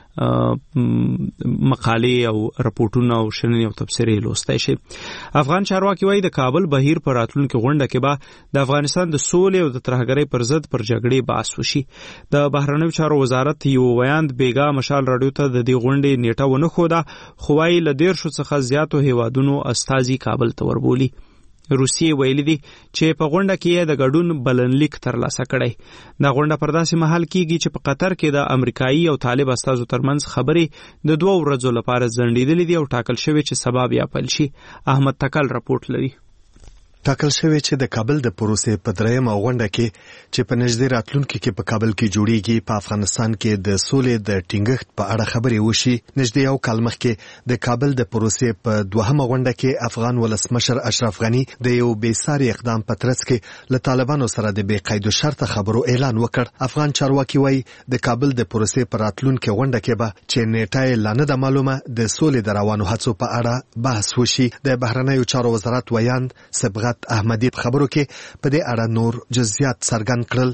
مقالې او راپورټونه او شننې او تبصرې لوستای شي. افغان چارواکي وايي د کابل بهیر پر راتلونکو غونډه کې به د افغانستان د سولې او د ترهګرۍ پر ضد پر جګړې بحث وشي. د بهرنیو چارو وزارت یو ویاند بیګا مشال رادیو ته د دې غونډې نیټه ونه خوده، خو وايي له 150 څخه زیاتو هیوادونو استازي کابل ته وربولي. روسیې ویلي دي چې په غونډه کې د ګډون بلنلیک ترلاسه کړی. دا غونډه پر داسې مهال کېږي چې په قطر کې د امریکایي او طالب استازو ترمنځ خبرې د 2 ورځو لپاره ځنډېدلې دي او ټاکل شوی چې سبا بیا پیل شي. احمد تکل راپورټ لري. ټاکل شوی چې د کابل د پروسې په درېمه غونډه کې چې په نږدې راتلونکي کې په کابل کې جوړیږي په افغانستان کې د سولې د ټینګښت په اړه خبرې وشي. نږدې یو کال مخکې د کابل د پروسې په دوهمه غونډه کې افغان ولسمشر اشرف غني د یو بېساري اقدام په ترڅ کې له طالبانو سره د بې قید شرط خبرو اعلان وکړ. افغان چارواکي وایي د کابل د پروسې په راتلونکي غونډه کې به چې نیټه یې لا نه ده معلومه د سولې د روانو هڅو په اړه بحث وشي. د بهرنیو چارو وزارت ویاند صبغت احمدی په خبرو کې په دې اړه نور جزئیات څرګند کړل.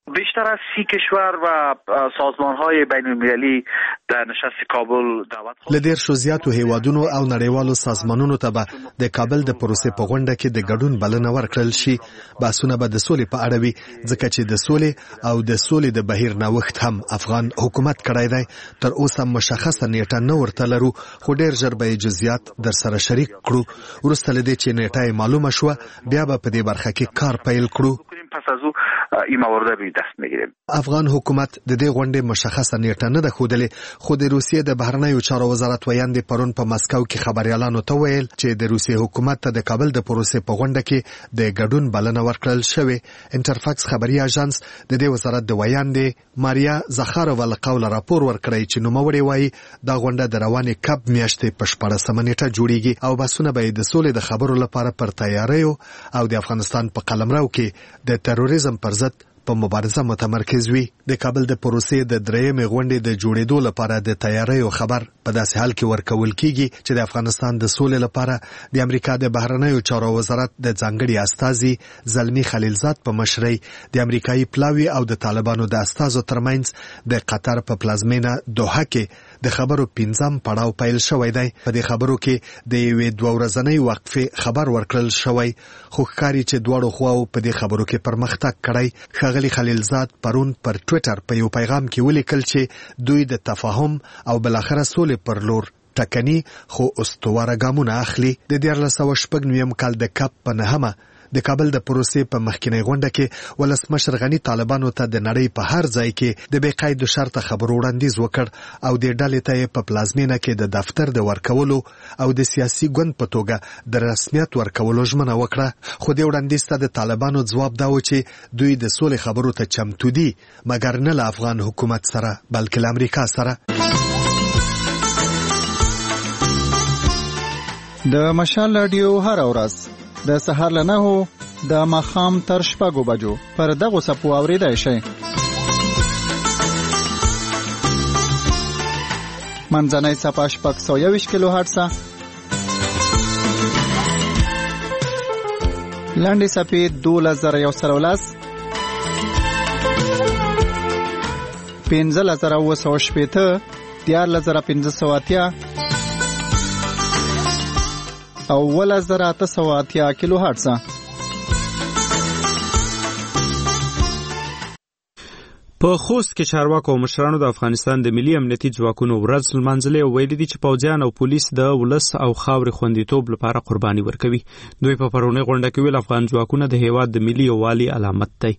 بیشتر از 30 کشور و سازمان‌های بین‌المللی در نشست کابل دعوت خواهد. لدیر شو زیاتو هیوادونو او نړیوالو سازمانونو ته به د کابل د پروسې په غونډه کې د ګډون بلنه ورکړل شي. بحثونه به د سولې په اړه وي ځکه چې د سولې او د سولې د بهیر نوښت هم افغان حکومت کړی دی. تر اوسه مشخصه نیټه نه ورته لرو خو ډیر ژر به جزئیات در سره شریک کړو. وروسته لدې چې نیټه معلومه شوه بیا به په دې برخه کې کار پیل کړو. پس از او این موارد به دست میگیریم. افغان حکومت د دې غونډې مشخصه نیټه نه ده ښودلې خو د روسیې د بهرنیو چارو وزارت ویاندې پرون په مسکو کې خبريالانو ته ویل چې د روسیې حکومت ته د کابل د پروسې په غونډه کې د ګډون بلنه ورکړل شوې. انټرفاکس خبري اژانس د دې وزارت د ویاندې ماریا زخارووا له قوله راپور ورکړی چې نوموړی وایي دا غونډه د روانې کب میاشتې په 14 نیټه جوړیږي او بحثونه به د سولې د خبرو لپاره پر تیاریو او د افغانستان په قلمرو کې د تروریزم پر ضد په مبارزه متمرکز وي. د کابل د پروسې د درېمې غونډې د جوړېدو لپاره د تیاریو خبر په داسې حال کې ورکول کیږي چې د افغانستان د سولې لپاره د امریکا د بهرنیو چارو وزارت د ځانګړي استازي زلمی خلیلزاد په مشرۍ د امریکایي پلاوي او د طالبانو د استازو ترمنځ د قطر په پلازمینه دوحه کې د خبرو 15م پړاو پیل شوی دی. په دې خبرو کې د یوې 2 ورځنۍ وقفې خبر ورکړل شوی خو ښکاري چې دواړو خواو په دې خبرو کې پرمختګ کړی. ښاغلي خلیلزاد پرون پر ټوئیټر په یو پیغام کې ولیکل چې دوی د تفاهم او بلاخره سولې پر لور ټکني خو استواره ګامونه اخلي. د 1999 کال د کپ په 9مه د کابل د پروسې په مخکینی غونډه کې ولسمشر غنی طالبانو ته د نړۍ په هر ځای کې د بې قید شرط خبرو وړاندیز وکړ او د ډلې ته په پلازمینه کې د دفتر د ورکولو او د سیاسي ګوند په توګه د رسمیت ورکولو ژمنه وکړه. خو د وړاندیز ته د طالبانو ځواب دا و چې دوی د سولې خبرو ته چمتو دي مګر نه له افغان حکومت سره بلکې له امریکا سره. د مشال رادیو هر ورځ د سهار له 9 د ماښام تر 6 بجو پر دغه سپو اوریدای شي. منځنۍ صفحه 621 کیلو هرتز، لاندې صفحه 2110، 15980، 14580 او 1880 کیلو هرتز. په خوست کې چارواکو او مشرانو د افغانستان د ملي امنیتي ځواکونو ورځ لمانځلې او ویلي دي چې پوځیان او پولیس د ولس او خاورې خوندیتوب لپاره قرباني ورکوي. دوی په پرونی غونډه کې ویل افغان ځواکونه د هیواد د ملي یووالي علامت دی.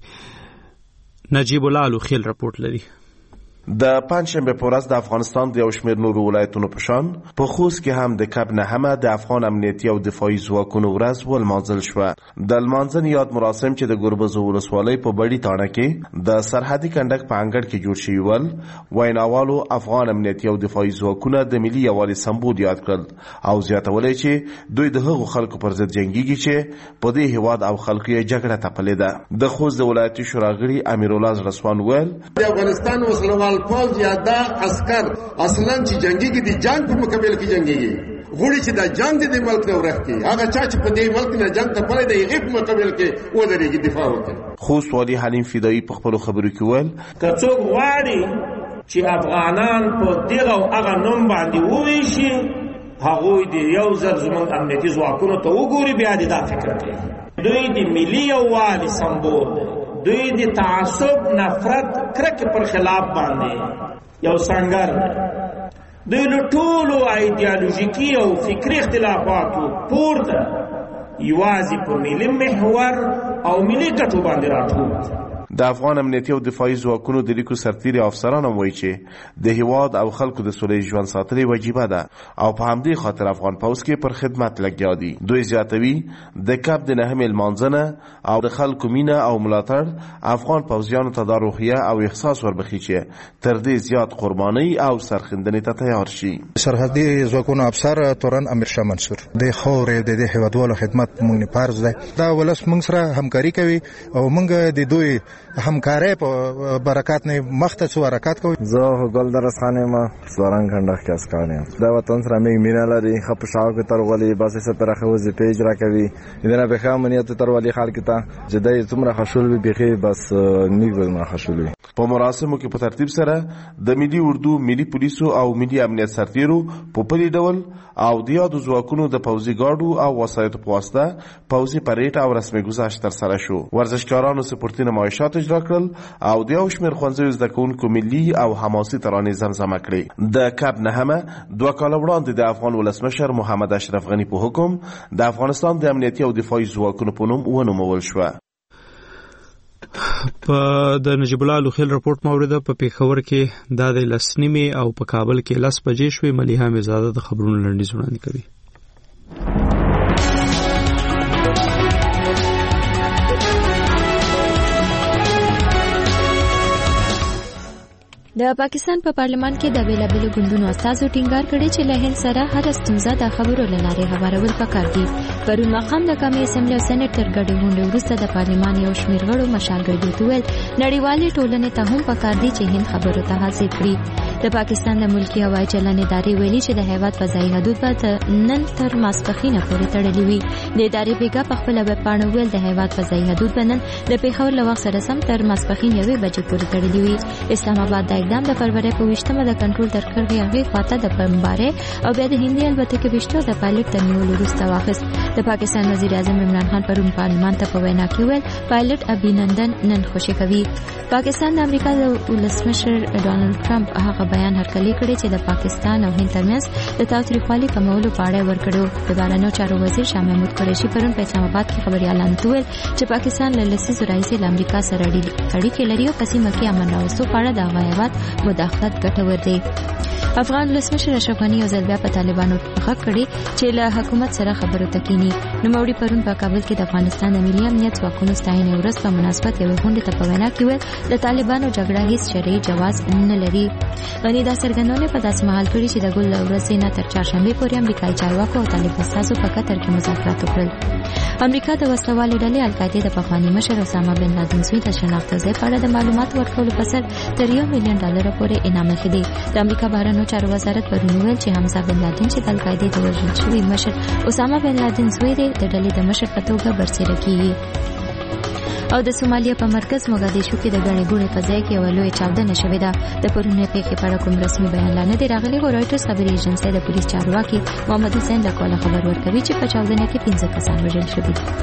نجیب الله الوخیل راپورټ لري. د پنځشنبه په ورځ د افغانستان د یو شمېر نورو ولایتونو په شان په خوست کې هم د کب 9مه د افغان امنیتي او دفاعي ځواکونو ورځ ولمانځل شوه. د لمانځنې یاد مراسم چې د ګربز ولسوالۍ په بړي تاڼه کې د سرحدي کنډک په انګړ کې جوړ شوي ول، ویناوالو افغان امنیتي او دفاعي ځواکونه د ملي یووالي سمبول یاد کړل او زیاتولی چې دوی د هغو خلکو پر ضد جنګیږي چې په دې هیواد او خلکو یې جګړه تپلې ده. د خوست د ولایتي شورا غړي امیرالله زړسوان ویل د افغانستان وسلوال فوج یا دا عسكر اصلا چې جنگيږي د جنگ په مقابل کې جنگيږي غوړي چې دا جنگ د ملک نه ورختی هغه چا چې په دې ملک نه جنگ ته پړې دی غیب مقابل کې ودرېږي دفاع وکړي. خوست والی حلیم فدایی په خپل خبرو کې ویل که څوک غواړي چې افغانان په دغه او هغه نوم باندې وویشي هغوی د یو ځل زموږ امنیتي ځواکونو ته وګوري بیا د دا فکر کوي. دوی د ملي یووالي سمبول دی، دوی د تعصب نفرت کرکې پر خلاف باندې یو سنگر دی. دوی له ټولو ایدیالوژیکي او فکري اختلافاتو پورته یوازې په ملي محور او ملي ګټو باندې راټول. د افغان امنیتي او دفاعي ځواکونو د لیکو سرتیري افسران هم وایي چې د هیواد او خلکو د سولې ژوند ساتل وجیبه ده او په همدې خاطر افغان پوځ کې پر خدمت لګیا دي. دوی زیاتوي د کب د 9مې لمانځنه او د خلکو مینه او ملاتړ افغان پوځیانو ته دا روحیه او احساس وربخي چې تر دې زیات قرباني او سرښندنې ته تیار شي. سرحدي ځواکونو افسر تورن امیر شاه منصور د خاورې د هیوادوالو خدمت مونږ نه فرض ده. دا ولس مونږ سره همکاري کوي او مونږ د دوی همکارۍ په برکات نه مخته څو حرکت کوي. زه ګل درس خانه ما سواران کنده کې اسکانه دا وطن سره موږ مینا لري خپ شاو کې ترولي بس څه طرحه وځي پیج راکوي دنه به خامنیت ترولي خلک ته جدای څومره خشول بيخي بس نیک به خشول. په مراسمو کې په ترتیب سره د ملي اردو، ملي پولیسو او ملي امنیت سرتیرو په پلي ډول او د یادو ځواکونو د پوځي ګاډو او وسایطو په واسطه پوځي پریډ او رسمي ګذشت ترسره شو. ورزشکارانو سپورتي نمایشات اجرا کړل او د یو شمېر ښوونځیو زده کوونکو ملي او حماسي ترانې زمزمه کړې. د کب نهمه 2 کاله وړاندې د افغان ولسمشر محمد اشرف غني په حکم د افغانستان د امنیتي او دفاعي ځواکونو په نوم ونومول شوه. په د نجیب الله لوخیل راپورټ مورده په پیښور کې د 10:30 او په کابل کې 10 بجې شوې. ملیحه میرزاده د خبرونو لنډیز وړاندې کوي. د پاکستان په پارلمان کې د بیلابیلو ګوندونو استازو ټینګار کړی چې له هند سره هر ستونزه د خبرو له لارې هوارول پکار دي. پرون ماښام د قومي اسمبلی او سېنات تر ګډې غونډې وروسته د پارلمان یو شمېر غړو مشال ګډوډ وویل نړیوالې ټولنې ته هم پکار دي چې هند خبرو ته حاضر کړي. د پاکستان د ملکي هوایي چلن ادارې ویلي چې د هیواد فضایي حدود به نن تر ماسپښینه پورې تړلي وي. د ادارې بیګا په خپله ویب پاڼه ویل د هیواد فضایي حدود به نن د پېښور له وخت سره سم تر ماسپښین 1 بجې پورې تړلي وي. اسلام آباد د اقدام د فروری په 20مه د کنټرول تر کرغې هغې خواته د بمبارۍ او بیا د هندي الوتکې 20 د پایلټ تر نیولو وروسته واخیست. د پاکستان وزیر اعظم عمران خان پرون پارلمان ته په وینا کې ویل پایلټ ابینندن نن خوشي کوي. پاکستان د امریکا د ولسمشر ډانلډ ټرمپ هغه بیان هرکلی کړی چې د پاکستان او هند ترمنځ د تاوتریخوالي کمولو په اړه ورکړو. د بهرنیو چارو وزیر شاه محمود قریشي پرون په اسلام آباد کې خبريالانو ته ویل چې پاکستان له لسیزو راهیسې له امریکا سره اړیکې لري او په سیمه کې امن راوستو په اړه د هیواد مداخلت ګټور دی. افغان ولسمشر اشرف غني یو ځل بیا په طالبانو غږ کړی چې له حکومت سره خبرو ته کینی. نوموړي پرون په کابل کې د افغانستان د ملي امنیت ځواکونو ستاینې ورځ په مناسبت یوې غونډې ته په وینا کې ویل د طالبانو جګړه هیڅ شرعي جواز نه لري. غني دا څرګندونه په داسې مهال کړې چې د ګل له ورځې نه تر چهارشنبې پورې امریکایي چارواکو او طالب استازو په قطر کې مذاکرات وکړل. امریکا د وسلوالې ډلې القاعده د پخواني مشر اسامه بن لادن زوی د شناخت ځای په اړه د معلوماتو ورکولو په سر تر $1 مليون پورې انعام اخیدي. د امریکا بهرنیو چارو وزارت پرون ویل چې حمزه بن لادن چې د القاعده د وژل شوي مشر اسامه بن لادن زوی دی د ډلې د مشر په توګه برسېره کیږي. او د سومالیا په مرکز موګادیشو کې د غړې ګوڼې په ځای کې یو لوی چاودنه شوې ده. د پرونی پیښې په اړه کوم رسمي بیان نه دی راغلی. رويټرز خبري ایجنسی د پولیس چارواکي محمد حسین د کوله خبر ورکوي چې په چاودنه کې 15 کسان وژل شوي دي.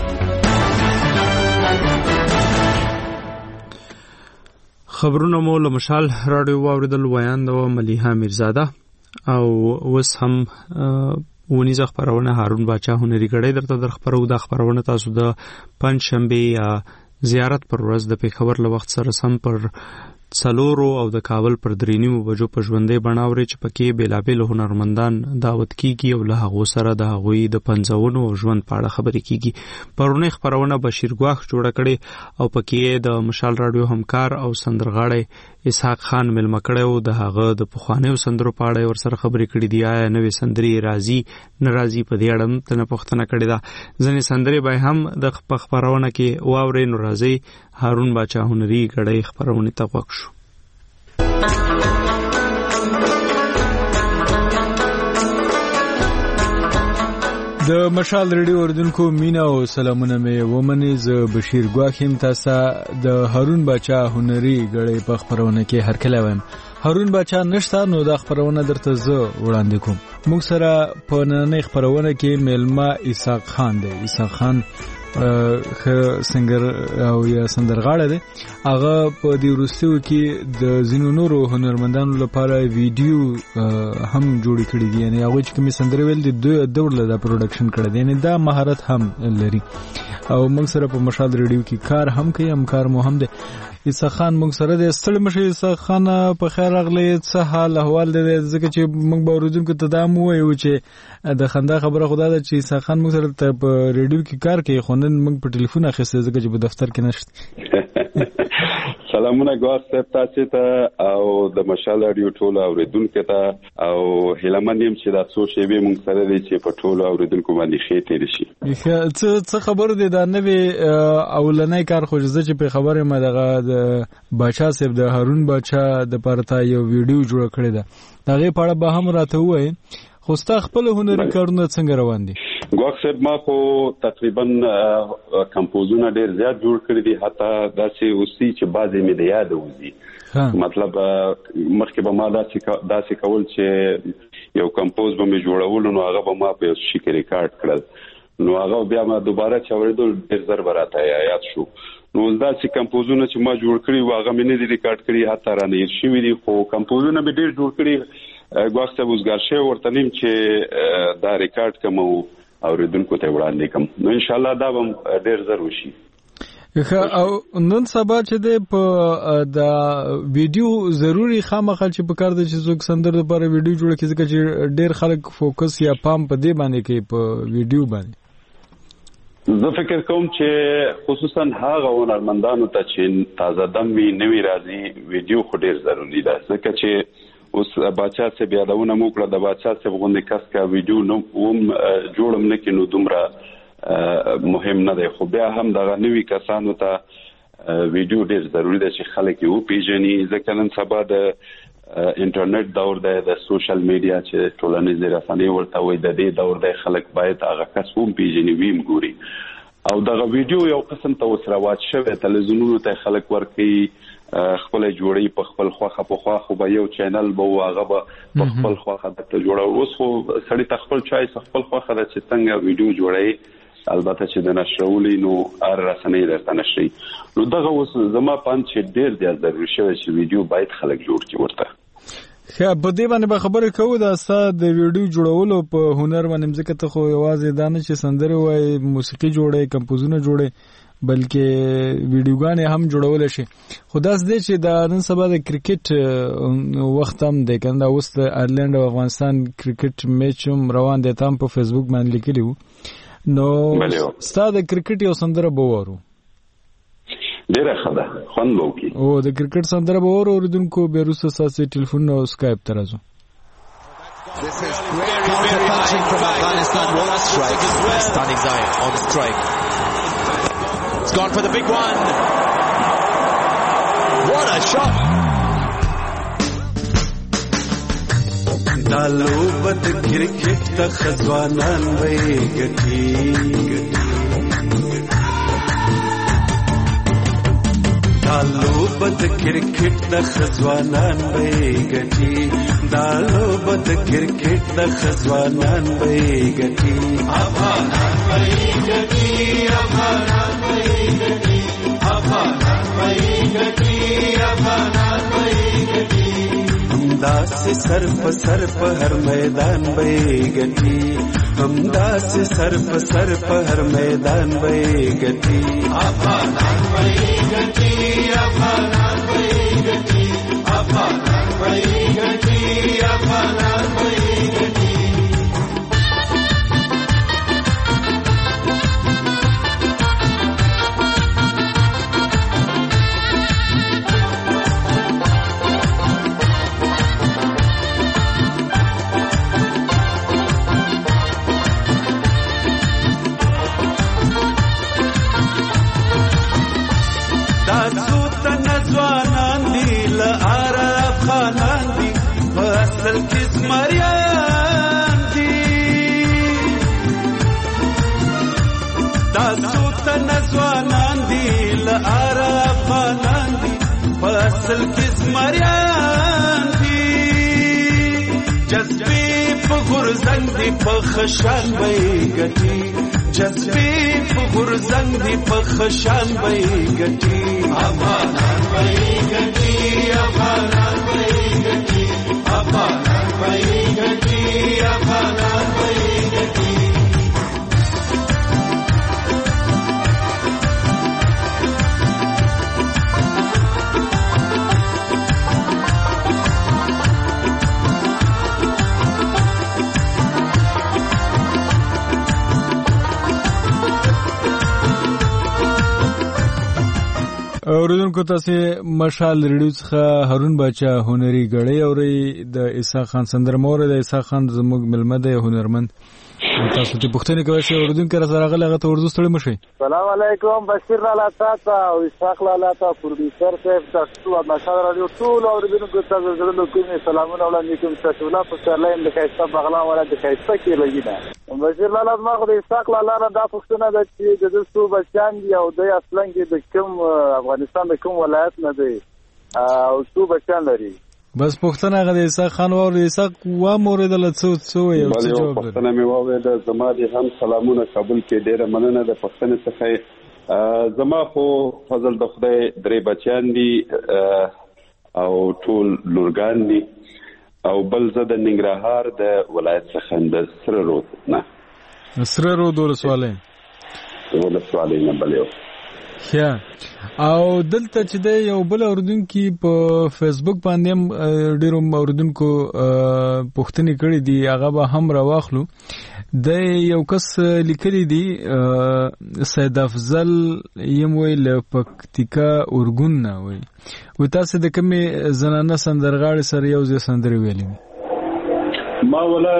خبرونه مو له مشال رادیو واوریدل. ویاند و ملیحه میرزاده او وس هم ونیزه خبرونه هارون باچا هنري غړې درته در خبرو. د خبرونه تاسو د پنځشنبه یا زیارت پر ورځ د پیښور له وخت سره سم پر 4 او د کابل پر 3 بجو په ژوندې بڼاوري چې پکې بیلابل هنرمندان دعوت کیږي او له هغه سره د هغوی د پنځونو او ژوند په اړه خبرې کیږي. پرونه خبرونه بشیر ګواخ جوړ کړي او پکې د مشال رادیو همکار او سندرغاړي اسحاق خان ملمکړو د هغه د پخوانیو سندرو په اړه ورسره خبرې کړې دي. آیا نوې سندري راځي ناراضي په دې اړه تنه پوښتنه کړې ده. ځنې سندري به هم د خبرونه کې واوري ناراضي. هارون باچا هنري غړې خبرونه ته وښ شو. د مشال ریډیو اوردونکو مینا او سلامونه مې ومني. زه بشیر ګواخیم تاسو د هارون باچا هنري غړې په خبرونه کې هرکله وایم. هارون باچا نشته نو دا خبرونه درته زه وړاندې کوم. موږ سره په نننۍ خبرونه کې میلمه اسحاق خان دی. اسحاق خان سنگر او یا سندرغاړی دی. هغه په دې وروستیو کې د ځینو نورو هنرمندانو لپاره ویډیو هم جوړ کړی دي. یعنی هغه چې کوم سندرې ویل دي د ډول د پروډکشن کړی دی. یعنی دا مهارت هم لري او موږ سره په مشال ریډیو کې کار هم کوي. همکار مو هم دی. اسحاق خان موږ سره د ستړي مشه. اسحاق خان په خیر راغلی. څه حال احوال دی؟ ځکه چې موږ به اوریدونکو ته دا مو وایو چې د خندا خبره خدا ده چې اسحاق خان موږ سره په ریډیو کې کار کوي خو نن موږ په ټلیفون اخیسته ځکه چې په دفتر کې نشته. سلامونه ګوار صاحب تاسو ته او د مشال رادیو ټول اوریدونکو ته او هیلمن يم چې دا څو شی به مونږ سره دي چې په ټول اوریدونکو باندې خې تیر شي. څه خبر دي دا نوې اولنۍ کار خو چې په خبره ما دغه د بچا صاحب د هارون بچا د پرتا یو ویډیو جوړ کړی دا دغه په اړه به هم راته وایي خو ستا خپل هنري کارونه څنګه روان دي؟ ګواښ صاحب ما خو تقریبا کمپوزونه ډېر زیات جوړ کړی دي حتی داسې اوسي چې بعضې مې د یاد وځي مطلب مخکې به ما داسې کول چې یو کمپوز به مې جوړول نو هغه به ما په یو شي کې ریکارډ کړل نو هغه بیا ما دوباره چې اورېدل ډېر زر به راته یاد شو نو داسې کمپوزونه چې ما جوړ کړي وو هغه مې نه دي ریکارډ کړي حتی رانه هېر شوي دي خو کمپوزونه مې ډېر جوړ کړي ګواښ صاحب اوسګار شوی ورته نیم چې دا ریکارډ کوم او اوریدونکو ته وړاندې کوم نو ان شاء الله دا به ډېر زر وشي. او نن سبا چې د په دا ویډیو ضروری خامخا چې په کار د چې څوک سندر لپاره ویډیو جوړ کړي ځکه چې ډېر خلک فوکس یا پام په دې باندې کوي په ویډیو باندې. زه فکر کوم چې خصوصا هغه هنرمندانو ته چې تازه دم وي نوی راځي ویډیو خو ډېر ضروری ده ځکه چې اوس بچا څه بیادونه مو کړه د بچا څه غونډه کس کا ویډیو نو هم جوړم نه کینو دومره مهم نه دی خو بیا هم د نوی کسانو ته ویډیو ډېر ضروری دی چې خلک یو پیژني ځکه نن سبا د انټرنیټ دور دی د سوشل میډیا چې ټولنیزې رسنۍ ورته وایي د دې دور دی خلک باید هغه کس هم پیژني ویم ګوري او دغه ویډیو یو قسم ته وسره واچ شوی تلویزیونونو ته خلک ورکي خپل جوړي په خپل خوخه خو به یو چینل به هغه به په خپل خوخه د جوړو اوس خو سړی تخپل چایس خپل خوخه د چې څنګه ویډیو جوړي البته چې د نشرولې نو ار رسنۍ درته نشي نو دغه اوس زما پاند چې ډېر زیات ضروري شوی چې ویډیو باید خلک جوړ کړي ورته. په دې باندې به خبرې کوو دا ستاسو د ویډیو جوړولو په هنر باندې ځکه ته خو یوازې دا نه چې سندره وایي موسیقي جوړي کمپوزونه جوړي بلکې ویډیوګانې هم جوړول شي خو داس دی چې د نن سبا د کرکټ وخت هم دی کنده اوس د آیرلند او افغانستان کرکټ میچ هم روان دی تام په فیسبوک باندې لیکلی وو نو ستا د کرکټ یو سندره به وورو ډیره ښه ده خوند به وکړي او د کرکټ سندره به وورو اوریدونکو بیا وروسته ستاسو ټلیفون او سکایپ ته راځو. This is great counter-punching from Afghanistan. What a strike. Standing Zion on strike. It's gone for the big one. What a shot. دالو بد کرکټ ته خزوانان وې ګټي دالو بد کرکټ ته خزوانان وې ګټي دالو بد کرکټ ته خزوانان وې ګټي افغانان وې ګټي افغانان وې ګټي افغانان وې ګټي افغانان وې ګټي همدا سے سر په هر میدان وې ګټي همدا سے سر په هر میدان وې ګټي افغانان وې ګټي افغانان وې ګټي افغانان وې ګټي افغانان وې ګټي اصل کس مریان دی جذبی په غرزنګ دی په خشان وې ګټي جذبی په غرزنګ دی په خشان وې ګټي افغانان وې ګټي افغانان وې ګټي افغانان وې ګټي افغانان وې ګټي اوریدونکو تاسو مشال ریډیو څخه هارون باچا هنري غړی اوري د اسحاق خان سندرمور د اسحاق خان زموږ ملمه د هنرمند تاسو ته پوښتنه کوي چې اوریدونکو سره غلغه ته اردو ستړي مشي. السلام علیکم بشیر لالا تا او اسحاق لالا تا پروډوسر صاحب تاسو د مشال رادیو ټول اوریدونکو ته زړه کوم سلامونه وړاندې کوم تاسو لا په سرلاین د کایسته بغلا ولا د کایسته کې لګیدا بشیر لالا ما خو د اسحاق لالا نه دا پوښتنه ده چې د څو بچان دی او د اصلا کې د کوم افغانستان د کوم ولایت نه دی او څو بچان لري. بس پوښتنه غو د اسحاق خان او اسحاق و موریدل څو یو څه جواب پوښتنه مې واورېده. زما دي هم سلامونه کابل کې ډېره مننه د پښتنې څخه. زما خو فضل د خدای درې بچیان دي او ټول لورګان دي او بل زه د ننګرهار د ولایت څخه د سره رود نه سره رود ولسوالۍ نه بلیو یا او دلته چې د یو بل اوردونکو په فیسبوک باندې ډیرو اوردونکو پوښتنې کړې دي هغه به هم راواخلو. د یو کس لیکلي دي سید افضل یم ویل پکتیکا اورګون نه وي و تاسو د کومې زنانه سندرغاړي سره یو ځای سندري ویلې؟ ما ولا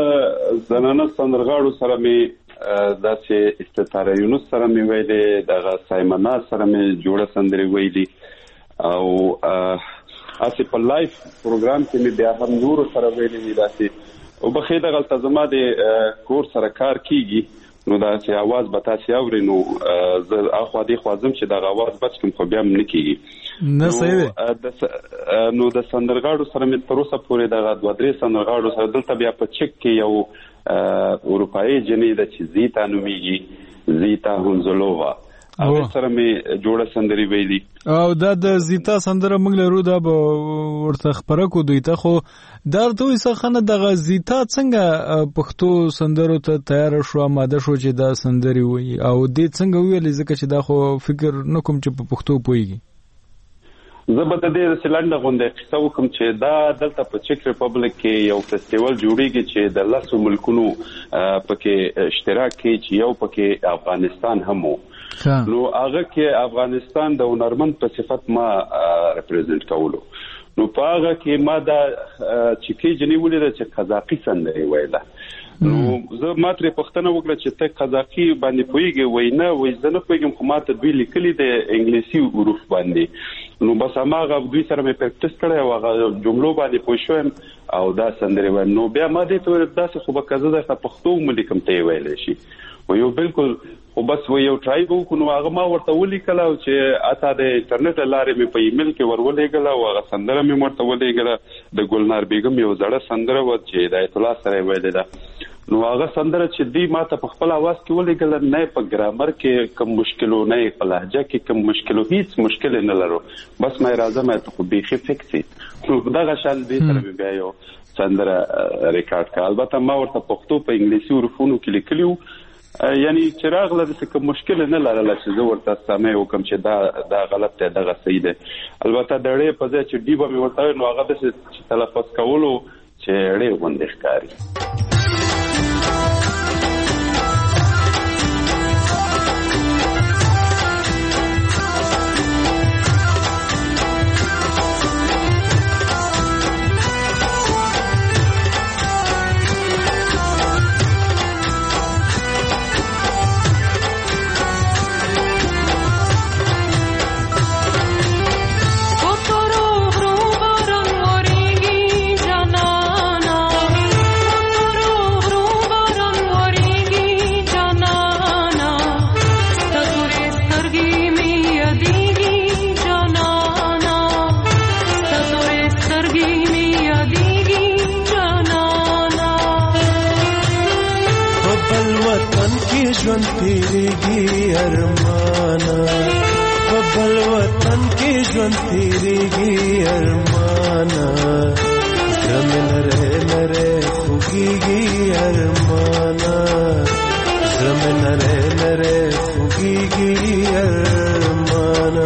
د زنانه سندرغاړو سره می داسې استطاره یونس سره می ویلې دغه سایمنا سره می جوړه سندري ویلې او اسی په لایف پروګرام کې می بیا هم نور سره ویلې داسې او بخې د غلطه زما د کور سره کار کیږي نو دا چې आवाज به تاسو اورئ نو زه اخو دې خوازم چې دا आवाज بچ کوم خو بیا هم نکېږي نه صحیح نو د سندرغاړو سره می تر اوسه پورې دغه 2-3 سندرغاړو سره دلته بیا په چک کې یو اروپایي جنې د چې زیتا نوميږي زیتا هونزلووا او سره می جوړه سندري ویلي او دا د زیتا سندره موږ لرو دا ورته خبره کو دوی ته خو درته وسه خنه د زیتا څنګه پښتو سندرو ته تیار شو ماده شو چې دا سندري وي او دې څنګه ویل ځکه چې دا خو فکر نکوم چې په پښتو پويږي. زه به د دې سلنډه غونډه قصه وکم چې دا دلته په چک ریپبلیک کې یو فیسټیوال جوړیږي چې د لاسو ملکونو پکې اشتراک کوي چې یو پکې افغانستان هم وو نو هغه کې افغانستان د هنرمند په صفت ما ریپرزنټ کولو نو په هغه کې ما دا چکی جنې ولیدل چې قزاقي سندري ویله نو زه ماته پښتنه وکړه چې ته قزاقي باندې پويږي وینا وې زنه پويګم خو ماته دوی لیکلي د انګلیسي حروف باندې نو بس هغه دوی سره مې پریکټیس کړی او هغه جملو باندې پوه شوم او دا سندري و نو بیا ما دې ته داسې خو به کزه د پښتو ملکم ته ویلې شي و یو بالکل خو بس و یو ټرای وکړو نو هغه ما ورته ولیکل او چې اته د انټرنیټ لارې مې په ایمیل کې ورولېګل او هغه سندره مې ورته ولېګل د ګلنار بیگم یو زړه سندره و چې د ایت الله سره ویلې ده نو هغه سندره چې دی ما ته په خپل आवाज کې ولېګل نه په ګرامر کې کوم مشکلو نه په لهجه کې کوم مشکلو هیڅ مشکل نه لرو بس مې راځم ته خو بيخي فکسي نو دا غشان دې سره بیا یو سندره ریکارډ کړ البته ما ورته پښتو په انګلیسي حروفونو کې لیکلیو یعنی چراغ له څه کوم مشکل نه لرله چې زه ورته سمې وکم چې دا غلط دی دغه صحیح دی البته دړې په ځای چې ډیبه مې ورته نو هغه د تلفظ کولو چې ډېر غونډه ښکاري. ژوند تیریږي ارمانا په بل وطن کې ژوند تیریږي ارمانا زمين نره نره خوږيږي ارمانا زمين نره نره خوږيږي ارمانا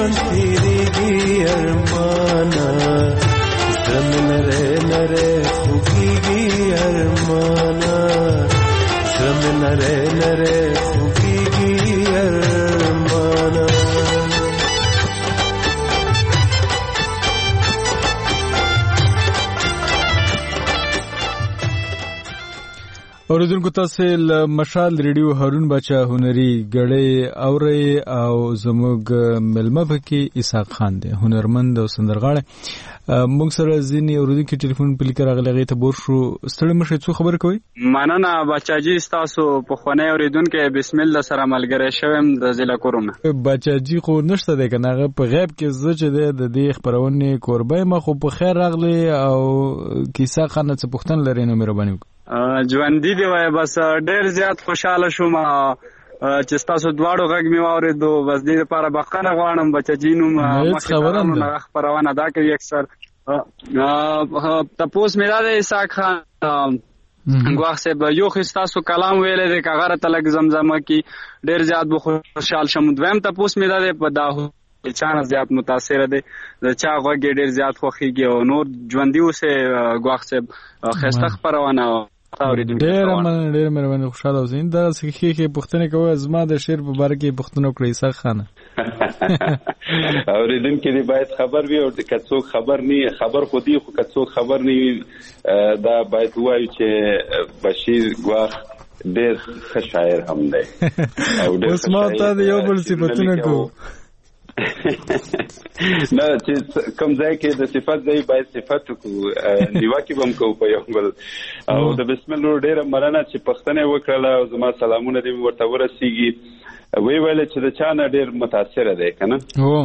ژوند تیریږي ارمانا زمین نره نره خوږیږي ارمانا زمین نره نره خوږیږي ارمانا اوریدونکو تاسو له مشال ریډیو هارون بچا هنري غړې اوري او زموږ ملمه پکې اسحاق خان دی هنرمند او سندرغاړی موږ سره ځینې اوریدونکو ټلیفون په لیکه راغلی ته بور شو ستړي مشه څو خبر کوي مننه بچاجي تاسو په خونه اوریدونکو بسم الله سره ملګری شوم د ضلع کورونا بچاجي خو نشته دی کنه په غیب کې زه چې د دې خبرونه کوربه ما خو په خیر راغلی او کیسه خانه څه پښتن لري نو مهرباني ژوندۍ دی وای بس ډېر زیات خوشاله شوم چې تاسو دواړو غږ می واورېدو بس دې لپاره بخښنه غواړم بچجینو مخبرونه خبرونه دا کوي اکثر تاسو مې دا اسحاق خان غواخ صاحب یو خستاسو کلام ویلې د کاغره تلک زمزمه کی ډېر زیات خوشحال شوم دویم تاسو مې دا په داهو چانه زیات متاثر دي چا غږ ډېر زیات خوخيږي او نور ژوندۍ اوسه غواخ صاحب خسته خبرونه ډېر مهرباني خوشاله اوسئ دا سخی پښتنه کوي ازما د شعر په باره کې پښتنو کړی اسحاق خانه اوریدونکو دې باید خبر وي او که څوک خبر نه خبر خو دې خو که څوک خبر نه دا باید وایي چې بشیر غواخ ډېر ښه شاعر هم دی او ډېر اوس ما ته یو بل صفاتونه کو نه چې کوم ځای کې د صفات دی باید صفات کو نیواکي بم کو په یو بل او د بسم الله ډېر مننه چې پښتنه وکړه او زما سلامونه دې ورته ورسیږي وی ویل چې د چانه ډېر متاثر دی کنه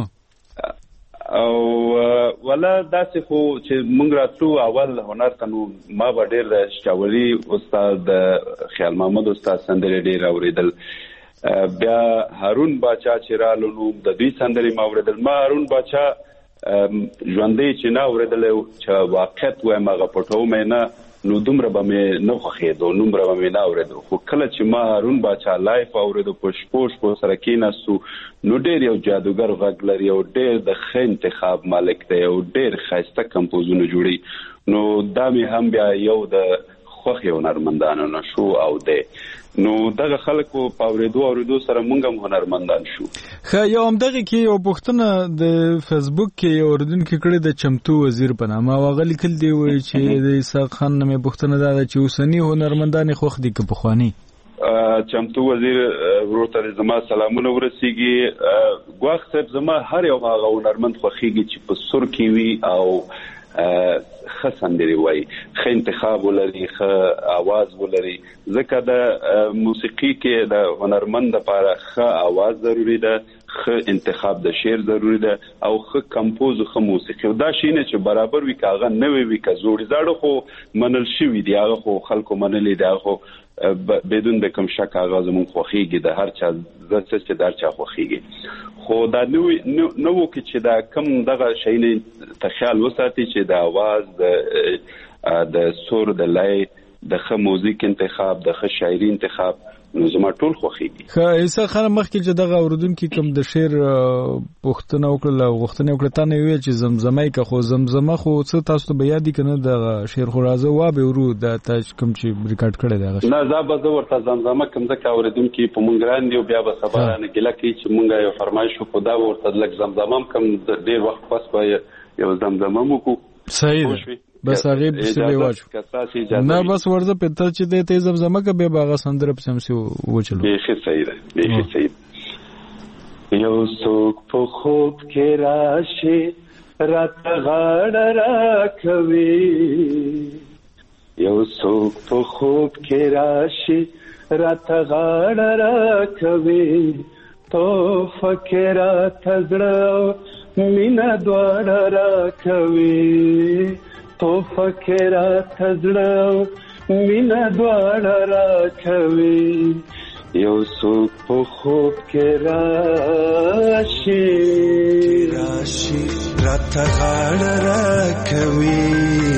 او ولا داسې خو چې مونږ راتلو اول هنر تنو ما به ډېر شاولي استاد خیال محمد استاد سندرې ډېر اوریدل بیا هارون باچا چې رالو نو د دوی سندرې ما اوریدل ما هارون باچا ژوندۍ چې نه اوریدل چې واقعیت وایم هغه پټو مې نه نو دومره به مې نه خوښېدو دومره به مې نه اورېدو خو کله چې ما هارون باچا لایف اورېدو په شپو سره کېناستو نو ډېر یو جادوګر غږ لري او ډېر د ښه انتخاب مالک دی او ډېر ښایسته کمپوزونه جوړي نو دا مې هم بیا یو د خوښې هنرمندانو نه شو او دی نو دغه خلکو په اوریدو سره مونږ هم هنرمندان شو خو یو همدغه کې یو پښتنه د فیسبوک کې اوریدونکو کړي د چمتو وزیر په نامه واغلی کل دی وای چې د اسحاق خان نامه پښتنه دا چې اوسنی هنرمندان خوښ دي که پخوانی چمتو وزیر ورته زما سلامونه ورسیږي غواخ صاحب زما هر یو هغه هنرمند خوښیږي چې په سر کې وي او خسندري وای خې انتخاب ولري خې आवाज ولري ځکه د موسیقي کې د هنرمند لپاره خې आवाज ضروری ده خې انتخاب د شعر ضروری ده او خې کمپوز خې موسیقي دا شي نه چې برابر وي کاغه نه وي که زوړ زاړه خو منل شي وي دی هغه خو خلکو منلې دی خو بدون د کوم شک هغه زمون خوخيږي د هر چا زړه چې در چا خوخيږي خو دا نو کې چې دا کم دغه شی نه تخیل وساتي چې د आवाज د سور د لای د ښه موزیک انتخاب د ښه شاعري انتخاب نو زما ټول خوخيږي خو ایسا خره مخکې چې دغه اوردونکو کوم د شعر پښتنه وکړه غوښتنه وکړه تا نه ویل چې زمزمه کې خو زمزمه خو څه تاسو ته بیا دي کنه د شعر خو راځو وا به ورو د تاج کوم چې ریکارډ کړی دی نه زابه زه ورته زمزمه کوم ځکه اوردونکو په مونږ راندي او بیا به خبره نه ګله کوي چې مونږه یو فرمایش کو دا ورته لک زمزمه کوم ډیر وخت پس به یو زمزمه مو کو صحیح بس هغه بسلی واچو نه بس ورځ پته چې د ته زمزمه کې به باغ سندره په سمسي وچلو به صحیح ده به صحیح یو څوک په خوب کې راشي رات غاړه راکوي یو څوک په خوب کې راشي رات غاړه راکوي تو فکرات زړه مینا دواړه راکوي تو فکرات زړه مینا دواړه راکوي یو څوک په خوب کې راشي رات غاړه راکوي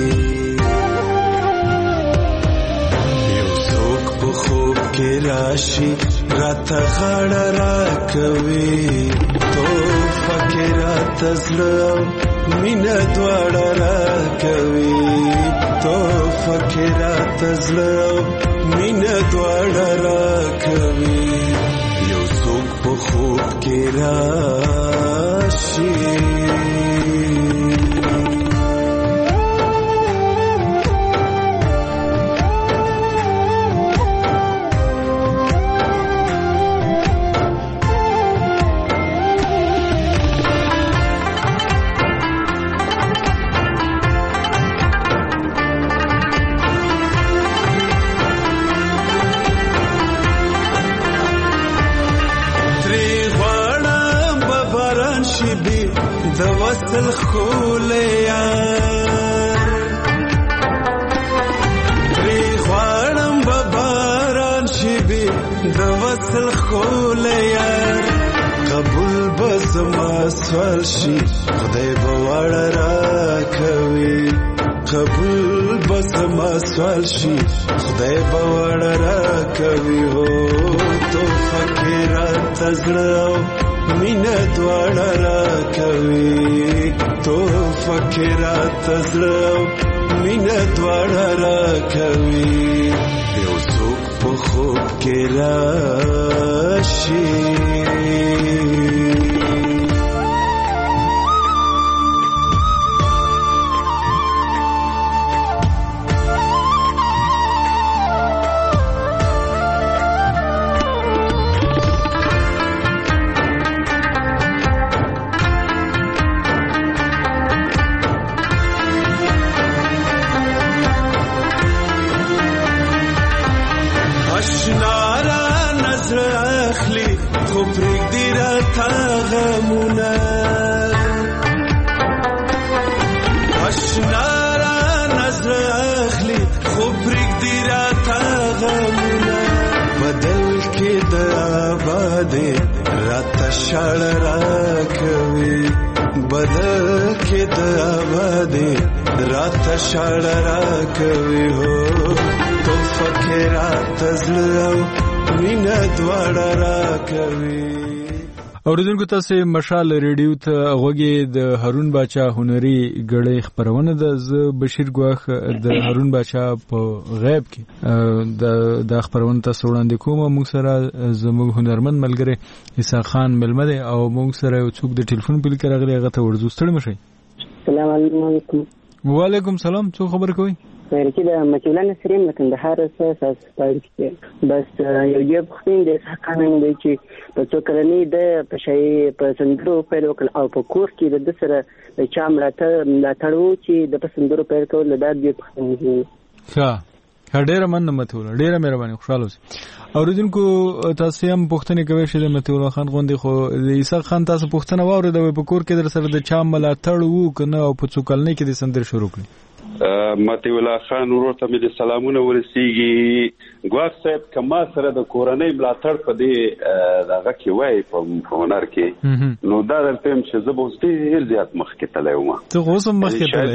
یو څوک په خوب کې راشي رات غاړه راکوي تو فکرات زړه مینا دواړه راکوي تو فکرات زړه مینا دواړه راکوي یو څوک په خوب کې راشي د وصل خولیا پری خوانم بباران شبی د وصل خولیا قبول بزما سوال شي خدای بوړ را کوي قبول بزما سوال شي خدای بوړ را کوي هو تو فکرات زړه مینا دواړه راکوي تو فکرات زړه مینا دواړه راکوي یو څوک په خوب کې راشي شړ راکوي بدل کې د آبادې رات شړ راکوي هو تو فکرات زړه مینا دواړه راکوي اوریدونکو تاسو مشال ریډیو ته غوږی د هارون باچا هنري غړې خبرونه د بشیر ګواخ د هارون باچا په غیب کې د خبرونه تاسو وړاندې کوم موږ سره زموږ هنرمند ملګری عیسی خان ملمده او موږ سره یو څوک د ټلیفون په لیک راغلی هغه ته ورزو ستړي مشي. السلام علیکم. وعلیکم سلام. څو خبر کوي؟ خیرکی د مکیولان سریم د کندهار اساس پایل کې بس یو جواب خپل د حقانه دی چې په څو کلنی د پښای په سندرو پیل وکړ او په کور کې د سره چا ملاتړو چې د سندرو پیل کول د دې په ښه ډېر مننه متول ډېر مهرباني خوشاله اوسئ. اوریدونکو تاسو هم پوښتنه کوئ چې د متول خان غوندي خو د عیسی خان تاسو پوښتنه واورئ د په کور کې در سره د چا ملاتړ وو کنه او په څو کلنی کې د سندر شروع کړی. ماته ولا خان ورته مې سلامونه ورسیږي. ګواښ صاحب کما سره د کورنۍ ملاتړ په دې دغه کې وای په هنر کې نو دا درته چې زه به ډېر زیات مخکې تللی وم. ته اوس هم مخکې تللی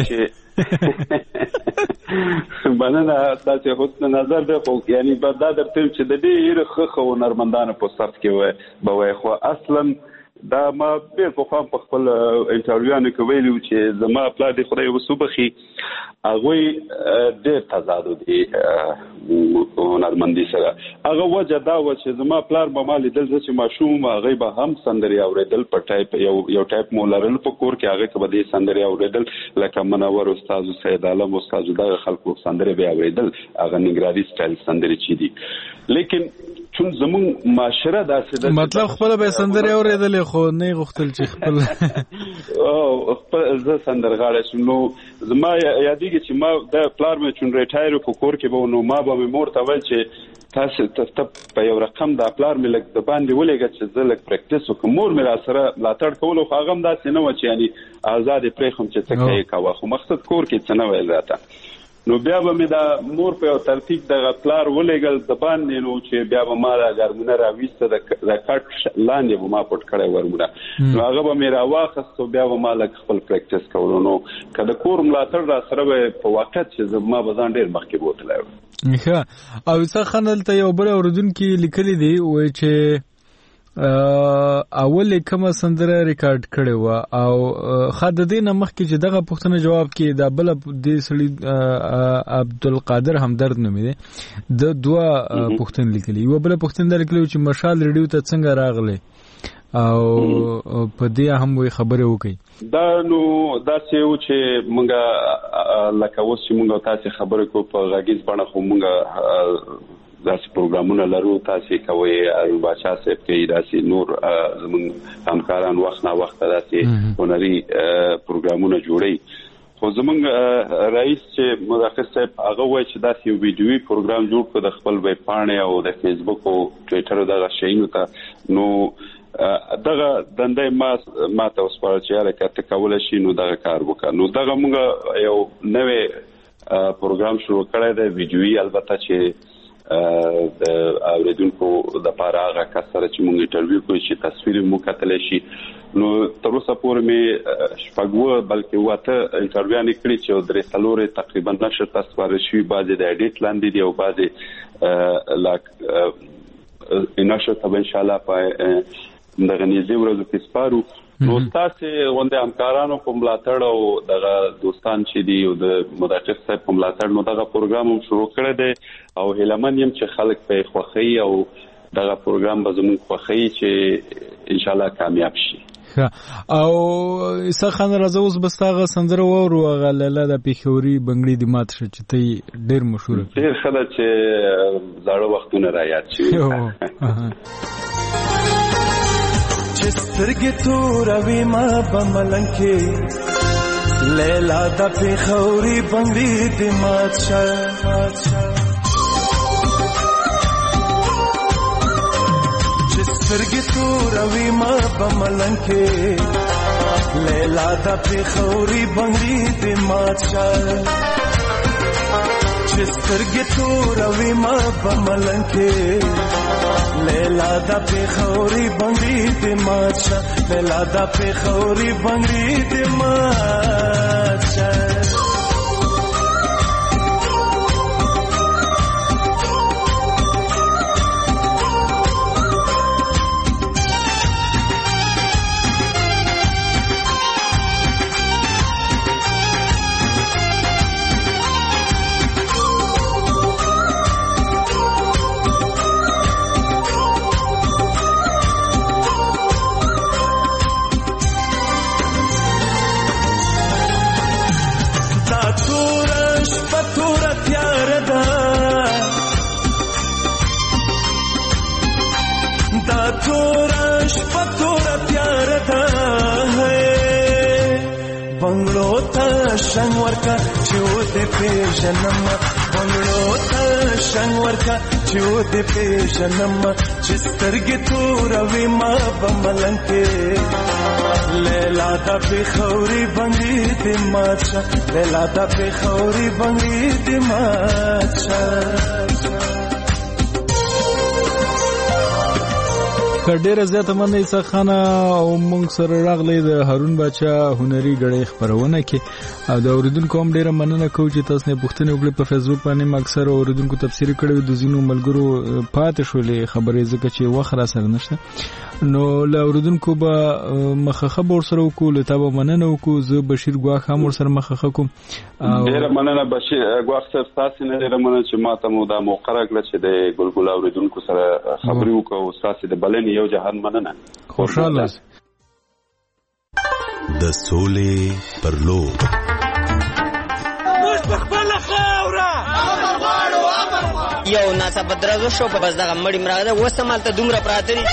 مننه تاسو حسن نظر ده خو یعنی دا درته چې د ډېر ښه هنرمندانو په صف کې به وای خو اصلا دا ما ډېر په خپل انټرویوانو کې ویلو چې زما پلار د خدای وسوبخي هغه ډېر تضاد دي هنرمندي سره. هغه وجه دا و چې زما پلار به مالي دل چې ماشوم هغه به هم سندري اوریدل په ټایپ یو ټایپ مولرل په کور کې هغه به د سندري اوریدل لکه منور استاد سید عالم استاد دغه خلکو سندري به اوریدل هغه نګرادي سټایل سندري چي دي. لیکن چون زمون معاشره داسې ده مطلب خپل به سندري اوریدل خو نه غوښتل چې خپل او خپل ز سندرغاړی نو زما یادېږي چې ما د پلار مې چون ریټایر کو کور کې به نو ما به مور ته ویل چې تاسو په یو رقم د پلار مې لګ د باندې ولېګه چې زه لګ پریکټیس وکم. مور مې را سره ملاتړ کول خو هغه هم داسې نه و چې یعنی آزاد پرېخم چې څه کوي کاوه خو مقصد کور کې څه نه ویل راته. نو بیا به مې دا مور په یو ترتیب د پلار ولېګل د باندې نو چې بیا به ما را ګرمونه راويسته د کټ لاندې به ما پټ کړی ورمونه نو هغه به مې راواخست بیا به ما لږ خپل پریکټیس کولو. نو که د کور ملاتړ را سره به په وخت چې زما به ځان ډېر مخکې بوتلی ښه. او عیسی خان دلته یو بل اوریدونکي لیکلي دي وایي چې اول کومه سندره ریکارډ کړې و او خاطر دې نمخ کې چې دغه پوښتنه جواب کې دا بل د سړي عبدالقادر همدرد نومې ده د دوه پوښتنې لیکلي یو بل پوښتنه لیکلي چې مشال ریډیو ته څنګه راغله او په دې هم وی خبره وکي دا نو دا چې مونږه لکه اوس چې مونږ تاسو خبرې کو په غږیز باندې خو مونږه داسې پروګرامونه لرو تاسو کوي باچا صاحب کې داسې نور زمون همکاران وخت نه وخت داسې هنري پروګرامونه جوړي خو زمونږ رئیس چې مدخل صاحب هغه وایي چې داسې یو ویډیوي پروګرام جوړ کړ د خپل ویب پاڼې او د فیسبوک او ټوئیټر دغه شیانو ته نو دغه دنده ما ته وسپارل چې حرکت کول شي نو دغه کار وکړ نو دغه موږ یو نوې پروګرام شروع کړی دی ویډیوي البته چې د اوریدونکو د پاره هغه کسره چې موږ انټرویو کوي چې تصویر مو کتل شي نو تر اوسه پورې مې شپږو بلکې واته انټرویو نه کړی چې درې څلورې تقریبا نشر تصویر شي بعضې د اډیټ لاندې دی او بعضې لاک نشر ته ان شاء الله په دغه نږدې ورځو کې سپارو نو تاسو غونډه همکارانو په ملاتړ او دغه دوستان چې دی او د مدرس صاحب په ملاتړ نو دغه پروګرام هم شروع کړی دی او هیلمن يم چې خلک په خوخي او دغه پروګرام به زموږ خوخي چې ان شاء الله کامیاب شي او اسا خان راځه اوس بستاغه سندره وورو غلاله د پیښوري بنگړي د مات شي چې ته ډیر مشهور ډیر خلک چې زاړه وختونه را یاد شي چې سترګې توروي ما بملنګ کې لیلا د پیښوري بنگړي د مات شي سترګې توروي ما بملنګ کې لیلا د پیښوري بنگړي د مات شي چې سترګې توروي ما بملنګ کې لیلا د پیښوري بنگړي د مات شي لیلا د پیښوري بنگړي د مات شي شنگ ورکا چو دے پیژنم بنگلو تا شنگ ورکا چو دے پیژنم چسترگی توروی ما بملنگ کے لیلا دا پیښوري بنگړي د مات شي لیلا دا پیښوري بنگړي د مات شي ډیره زیاته مننه ایسا خان او مونږ سره راغلی د هارون باچا هنري غړي خبرونه کې او د اوریدونکو هم ډیره مننه کوم چې تاسو نه پوښتنه وکړئ په فیسبوک باندې اکثر اوریدونکو تفسیر کړو د زینو ملګرو پاتې شولې خبرې ځکه چې وخت را سره نشته نو له اوریدونکو به مخخه بور سره وکړو له تابه مننه وکړو زه بشیر ګواخ هم ور سره مخخه کوم ډیره مننه بشیر ګواخ صاحب تاسو نه ډیره مننه چې ماته مو دا موقع راکړه چې د ګلګل اوریدونکو سره خبرې وکړو تاسو د بلنې یو جهان مننه خوشاله د سولې پر لور یو ناڅاپه درزو شو په بس دغه مړی مراغه وسمالته دومره پراته دي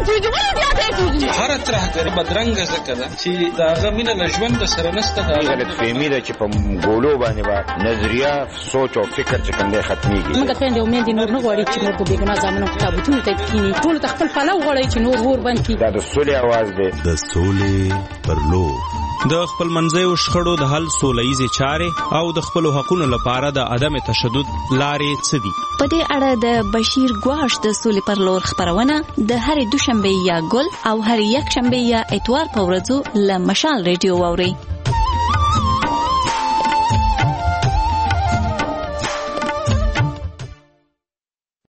هر طرح کې بدرنګ زکه ده چې داغه مینه له ژوند سره نسته دا غلط فهمي ده چې په ګولو باندې با نظریه سوچ او فکر چې څنګه ختميږي موږ ته د امید نور نه غواړي چې موږ به ګنا ځامنو کتابونه ته کینی ټول خپل پلو غواړي چې نور ور باندې دا د سولې आवाज ده د سولې پر لور د خپل منځیو شخړو د حل سوله‌ایزې چارې او د خپل حقوقو لپاره د عدم تشدد لارې څه دي په دې اړه د بشیر ګواش د سولې پر لور خبرونه د هرې دوشنبه یا ګل او هر یک شنبه یا اتوار په ورځو له مشال ریډیو واوري